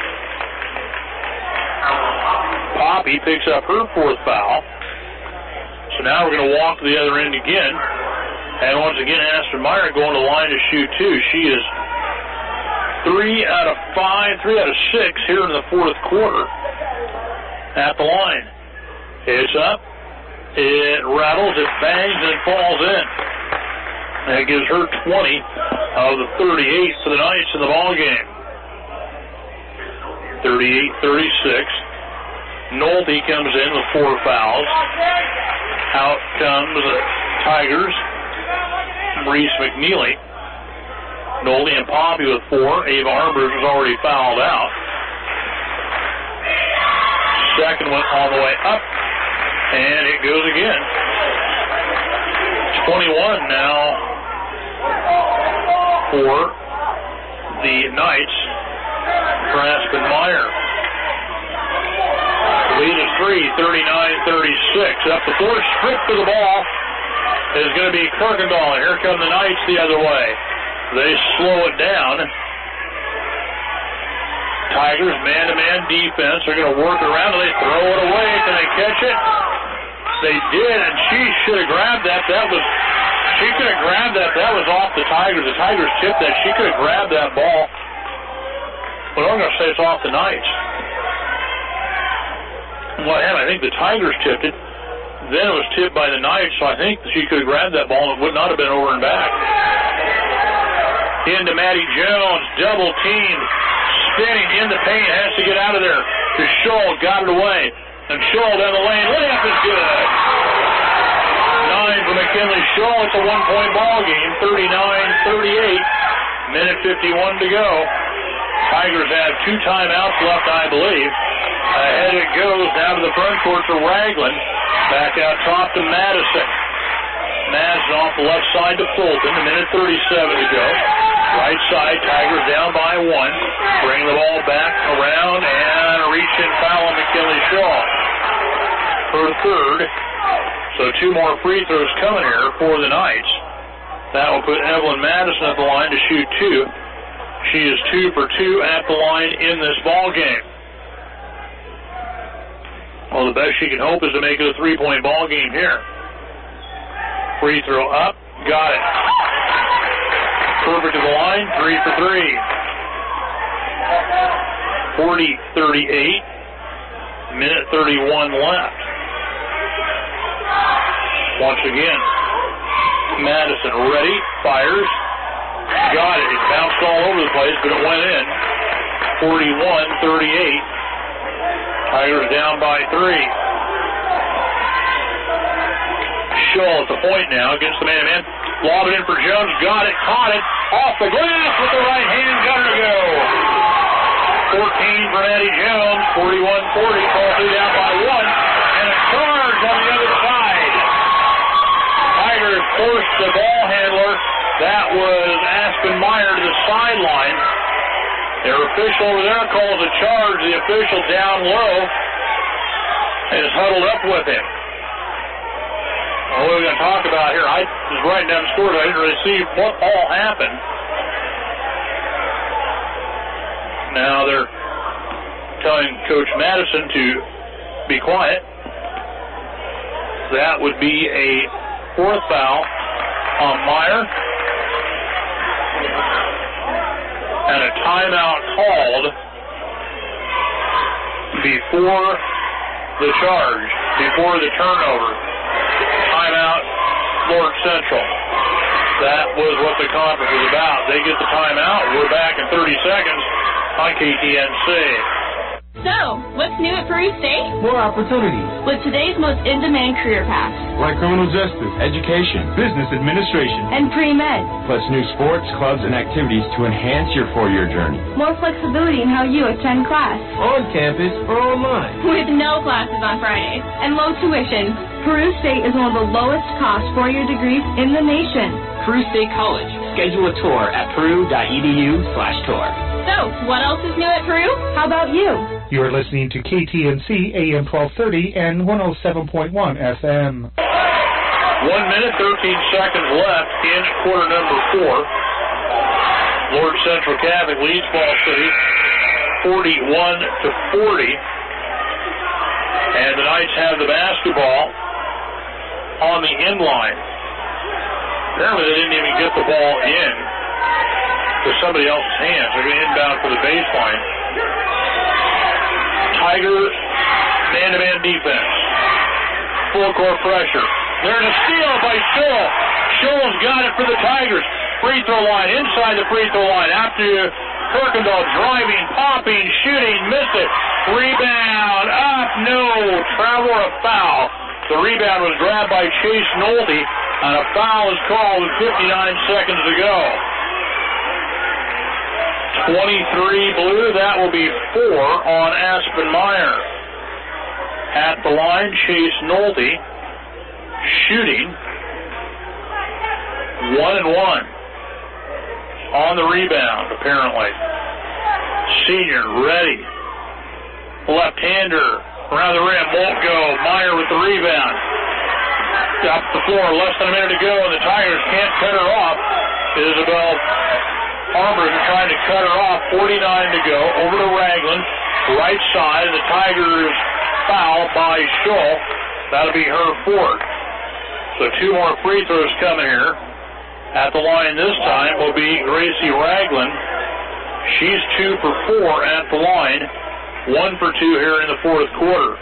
Poppy picks up her fourth foul. So now we're going to walk to the other end again. And once again, Aspen Meyer going to the line to shoot two. She is three out of five, three out of six here in the fourth quarter at the line. It's up. It rattles, it bangs, and it falls in. That gives her twenty of the thirty-eight for the Knights in the ball game. thirty-eight thirty-six. Nolte comes in with four fouls. Out comes the Tigers. Reese McNeely. Nolte and Poppy with four. Ava Armbruster is already fouled out. Second one all the way up. And it goes again. twenty-one now for the Knights. Aspen Meyer. Lead is three, thirty-nine thirty-six. Up the floor, stripped to the ball is going to be Kirkendall. Here come the Knights the other way. They slow it down. Tigers, man-to-man defense. They're going to work around. They throw it away. Can they catch it? They did, and she should have grabbed that. That was, she could have grabbed that. That was off the Tigers. The Tigers tipped that. She could have grabbed that ball. But I'm going to say it's off the Knights. What happened? I think the Tigers tipped it. Then it was tipped by the Knights, so I think she could have grabbed that ball and it would not have been over and back. Into Maddie Jones, double team, spinning in the paint, has to get out of there. To Shull, got it away. And Shull down the lane, layup is good. Nine for McKinley Shull. It's a one-point ball game, thirty-nine thirty-eight. Minute fifty-one to go. Tigers have two timeouts left, I believe. Ahead it goes down to the front court to Ragland. Back out top to Madison. Madison off the left side to Fulton. A minute thirty-seven to go. Right side, Tigers down by one. Bring the ball back around and reach and foul on McKinley Shaw. Her third. So two more free throws coming here for the Knights. That will put Evelyn Madison at the line to shoot two. She is two for two at the line in this ball game. Well, the best she can hope is to make it a three-point ball game here. Free throw up. Got it. Perfect to the line. Three for three. forty thirty-eight. Minute thirty-one left. Once again, Madison ready, fires. Got it. It bounced all over the place, but it went in. forty-one thirty-eight. Tigers down by three. Scholl at the point now against the man-to-man. Lob it in for Jones. Got it. Caught it. Off the glass with the right hand. Got her to go. fourteen for Maddie Jones. forty-one forty. Ball two down by one. And a charge on the other side. Tigers forced the ball handler. That was Aspen Meyer to the sideline. Their official over there calls a charge. The official down low is huddled up with him. What are we going to talk about here? I was writing down the scores. I didn't really see what all happened. Now they're telling Coach Madison to be quiet. That would be a fourth foul on Meyer. And a timeout called before the charge, before the turnover. Timeout, Lord Central. That was what the conference was about. They get the timeout. We're back in thirty seconds on K T N C. So, what's new at Peru State? More opportunities. With today's most in-demand career paths. Like criminal justice, education, business administration, and pre-med. Plus new sports, clubs, and activities to enhance your four-year journey. More flexibility in how you attend class. On campus or online. With no classes on Fridays. And low tuition. Peru State is one of the lowest cost four-year degrees in the nation. Peru State College. Schedule a tour at peru.edu slash tour. So, what else is new at Peru? How about you? You're listening to K T N C A M twelve thirty and one oh seven point one F M. One minute, thirteen seconds left in quarter number four. Lord Central Catholic leads Fall City forty-one to forty. And the Knights have the basketball on the end line. Apparently they didn't even get the ball in to somebody else's hands. They're going to inbound for the baseline. Tiger man-to-man defense. Full court pressure. There's a steal by Scholl. Scholl's got it for the Tigers. Free throw line, inside the free throw line. After Kirkendall driving, popping, shooting, missed it. Rebound, up, no. Travel or a foul. The rebound was grabbed by Chase Nolte, and a foul is called with fifty-nine seconds to go. twenty-three blue, that will be four on Aspen Meyer. At the line, Chase Nolte shooting. One and one. On the rebound, apparently. Senior, ready. Left-hander, around the rim, won't go. Meyer with the rebound. Up the floor, less than a minute to go, and the Tigers can't cut her off. Isabel Armbruster trying to cut her off. forty-nine to go. Over to Ragland. Right side. The Tigers foul by Scholl. That'll be her fourth. So two more free throws coming here. At the line this time will be Gracie Ragland. She's two for four at the line. One for two here in the fourth quarter.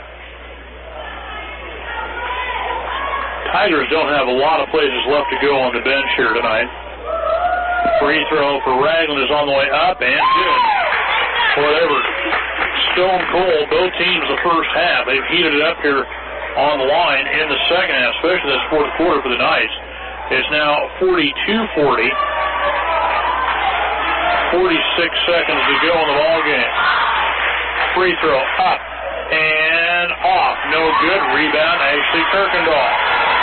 Tigers don't have a lot of places left to go on the bench here tonight. Free throw for Ragland is on the way up and good. Whatever. Stone cold, both teams the first half. They've heated it up here on the line in the second half, especially this fourth quarter for the Knights. It's now forty-two forty. forty-six seconds to go in the ball game. Free throw up and off. No good. Rebound, Ashley Kirkendall.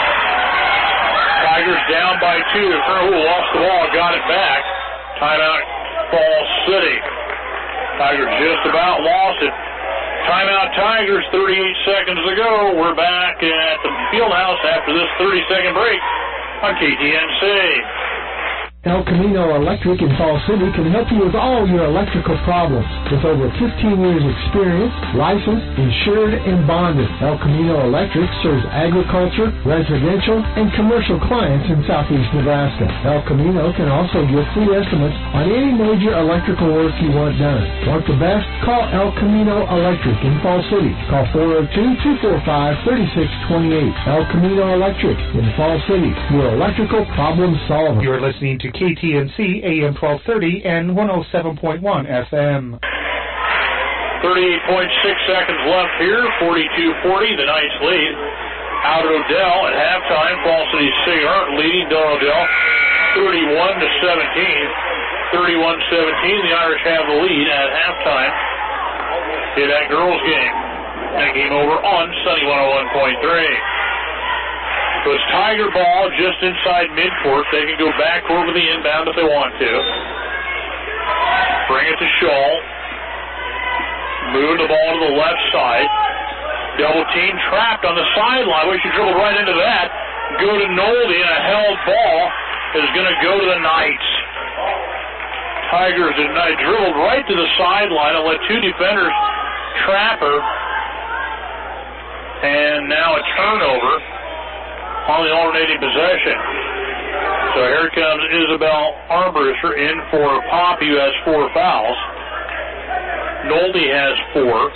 Tigers down by two. Kerwood lost the ball, got it back. Timeout, Fall City. Tigers just about lost it. Timeout Tigers, thirty-eight seconds to go. We're back at the field house after this thirty-second break on K T N C. El Camino Electric in Falls City can help you with all your electrical problems. With over fifteen years experience, licensed, insured, and bonded, El Camino Electric serves agriculture, residential, and commercial clients in southeast Nebraska. El Camino can also give free estimates on any major electrical work you want done. Want the best? Call El Camino Electric in Falls City. Call four oh two, two four five, three six two eight. El Camino Electric in Falls City, your electrical problem solver. You're listening to K T N C A M twelve thirty and one oh seven point one F M. thirty-eight point six seconds left here, forty-two forty, the Knights lead. Out at Odell at halftime, Falls City Cigar leading Del Odell thirty-one to seventeen. thirty-one seventeen, the Irish have the lead at halftime in that girls game. That game over on Sunny one oh one point three. So it's Tiger ball just inside midcourt. They can go backward with the inbound if they want to. Bring it to Scholl. Move the ball to the left side. Double team trapped on the sideline. Wish you dribbled right into that. Go to Nolde, and a held ball is going to go to the Knights. Tigers did not dribbled right to the sideline and let two defenders trap her. And now a turnover on the alternating possession. So here comes Isabel Armbruster in for Poppy, who has four fouls. Nolde has four.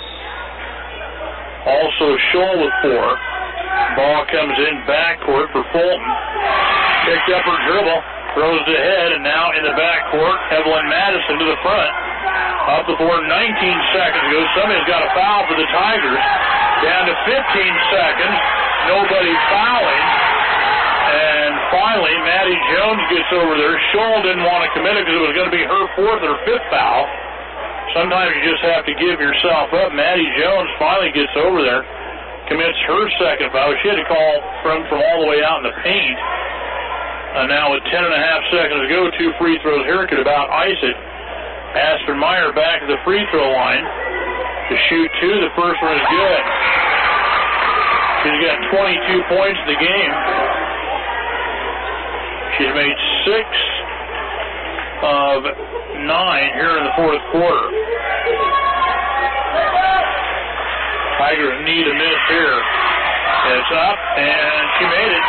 Also Scholl with four. Ball comes in backcourt for Fulton. Picked up her dribble, throws it ahead, and now in the backcourt, Evelyn Madison to the front. Up the board, nineteen seconds ago. Somebody's got a foul for the Tigers. Down to fifteen seconds. Nobody fouling. And finally, Maddie Jones gets over there. Scholl didn't want to commit it because it was going to be her fourth or fifth foul. Sometimes you just have to give yourself up. Maddie Jones finally gets over there, commits her second foul. She had to call from, from all the way out in the paint. Uh, now with ten and a half seconds to go, two free throws here could about ice it. Aspen Meyer back at the free throw line to shoot two. The first one is good. She's got twenty-two points in the game. She's made six of nine here in the fourth quarter. Tigers need a miss here. It's up, and she made it.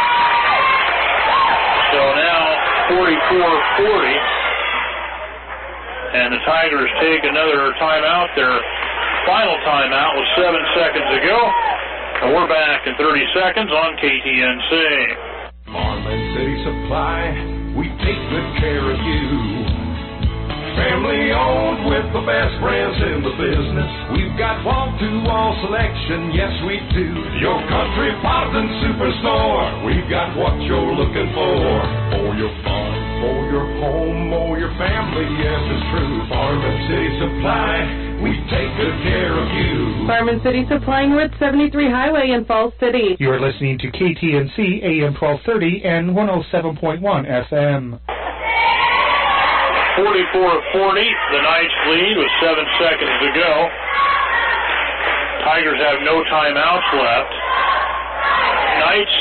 So now forty-four forty. And the Tigers take another timeout. Their final timeout was seven seconds ago. And we're back in thirty seconds on K T N C. Farm and City Supply, we take good care of you. Family owned with the best brands in the business. We've got wall-to-wall selection, yes we do. Your country Cosmopolitan Superstore. We've got what you're looking for. For your farm, for your home, or your family, yes it's true. Farm and City Supply, we take good care of you. Farm and City Supply, North seventy-three Highway in Falls City. You are listening to K T N C A M twelve thirty and one oh seven point one F M. forty-four forty, the Knights lead with seven seconds to go. Tigers have no timeouts left. Knights,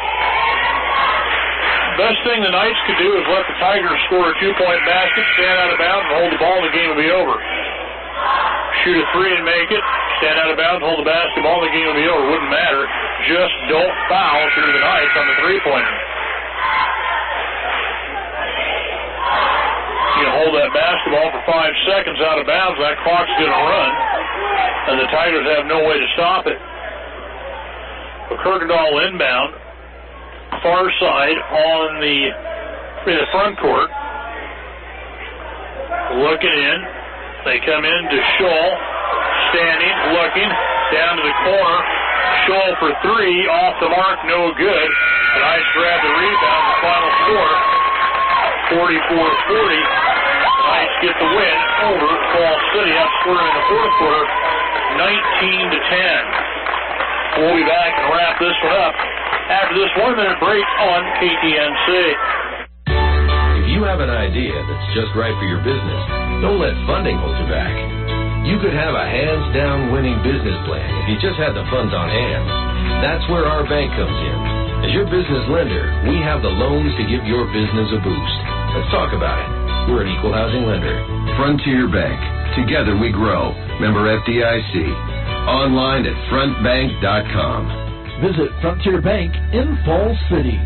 best thing the Knights could do is let the Tigers score a two-point basket, stand out of bounds, and hold the ball, and the game will be over. Shoot a three and make it, stand out of bounds, hold the basketball, and the game will be over. Wouldn't matter. Just don't foul through the Knights on the three-pointer. You hold that basketball for five seconds out of bounds, that clock's going to run, and the Tigers have no way to stop it. But Kirkendall inbound, far side on the, in the front court. Looking in, they come in to Scholl, standing, looking, down to the corner. Scholl for three, off the mark, no good. The Knights grab the rebound, the final score, forty-four forty. The Knights get the win over Falls City, outscoring in the fourth quarter, nineteen to ten. We'll be back and wrap this one up after this one-minute break on K T N C. If you have an idea that's just right for your business, don't let funding hold you back. You could have a hands-down winning business plan if you just had the funds on hand. That's where our bank comes in. As your business lender, we have the loans to give your business a boost. Let's talk about it. We're an equal housing lender. Frontier Bank. Together we grow. Member F D I C. Online at front bank dot com. Visit Frontier Bank in Falls City.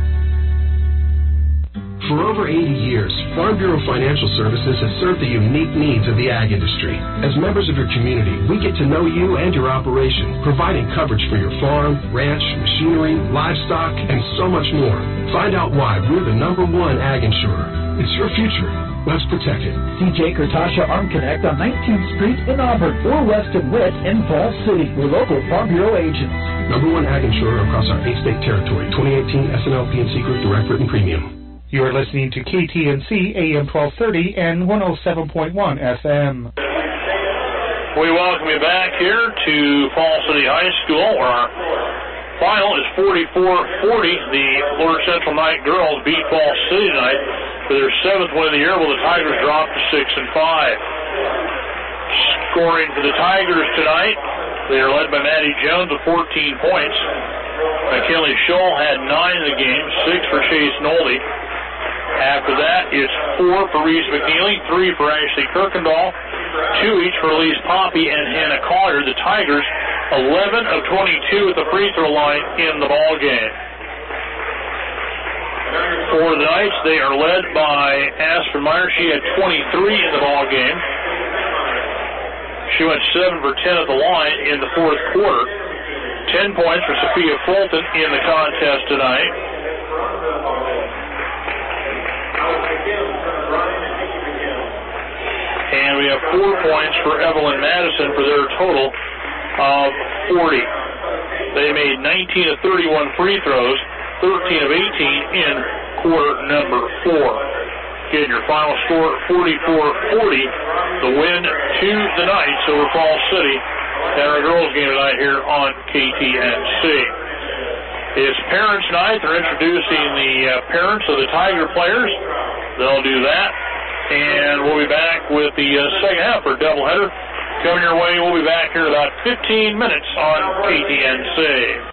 For over eighty years, Farm Bureau Financial Services has served the unique needs of the ag industry. As members of your community, we get to know you and your operation, providing coverage for your farm, ranch, machinery, livestock, and so much more. Find out why we're the number one ag insurer. It's your future. Let's protect it. See Jake or Tasha Arm Connect on nineteenth Street in Auburn or West and Witt in Falls City. We're local Farm Bureau agents. Number one ag insurer across our eight-state territory. twenty eighteen S N L P and C Group Direct Written Premium. You are listening to K T N C A M twelve thirty and one oh seven point one F M. We welcome you back here to Falls City High School, where our final is forty-four forty. The Lord Central Knight girls beat Falls City tonight for their seventh win of the year, while the Tigers dropped to six and five. Scoring for the Tigers tonight, they are led by Maddie Jones with fourteen points. McKinley Scholl had nine in the game, six for Chase Nolde. After that, it's four for Reese McNeely, three for Ashley Kirkendall, two each for Elise Poppy and Hannah Collier. The Tigers, eleven of twenty-two at the free throw line in the ball game. For the Knights, they are led by Aspen Meyer. She had twenty-three in the ball game. She went seven for ten at the line in the fourth quarter. ten points for Sophia Fulton in the contest tonight. And we have four points for Evelyn Madison for their total of forty. They made nineteen of thirty-one free throws, thirteen of eighteen in quarter number four. Again, your final score, forty-four forty, the win to the Knights over Falls City at our girls' game tonight here on K T N C. It's Parents' Night. They're introducing the uh, parents of the Tiger players. They'll do that. And we'll be back with the uh, second half for doubleheader. Coming your way, we'll be back here in about fifteen minutes on K T N C.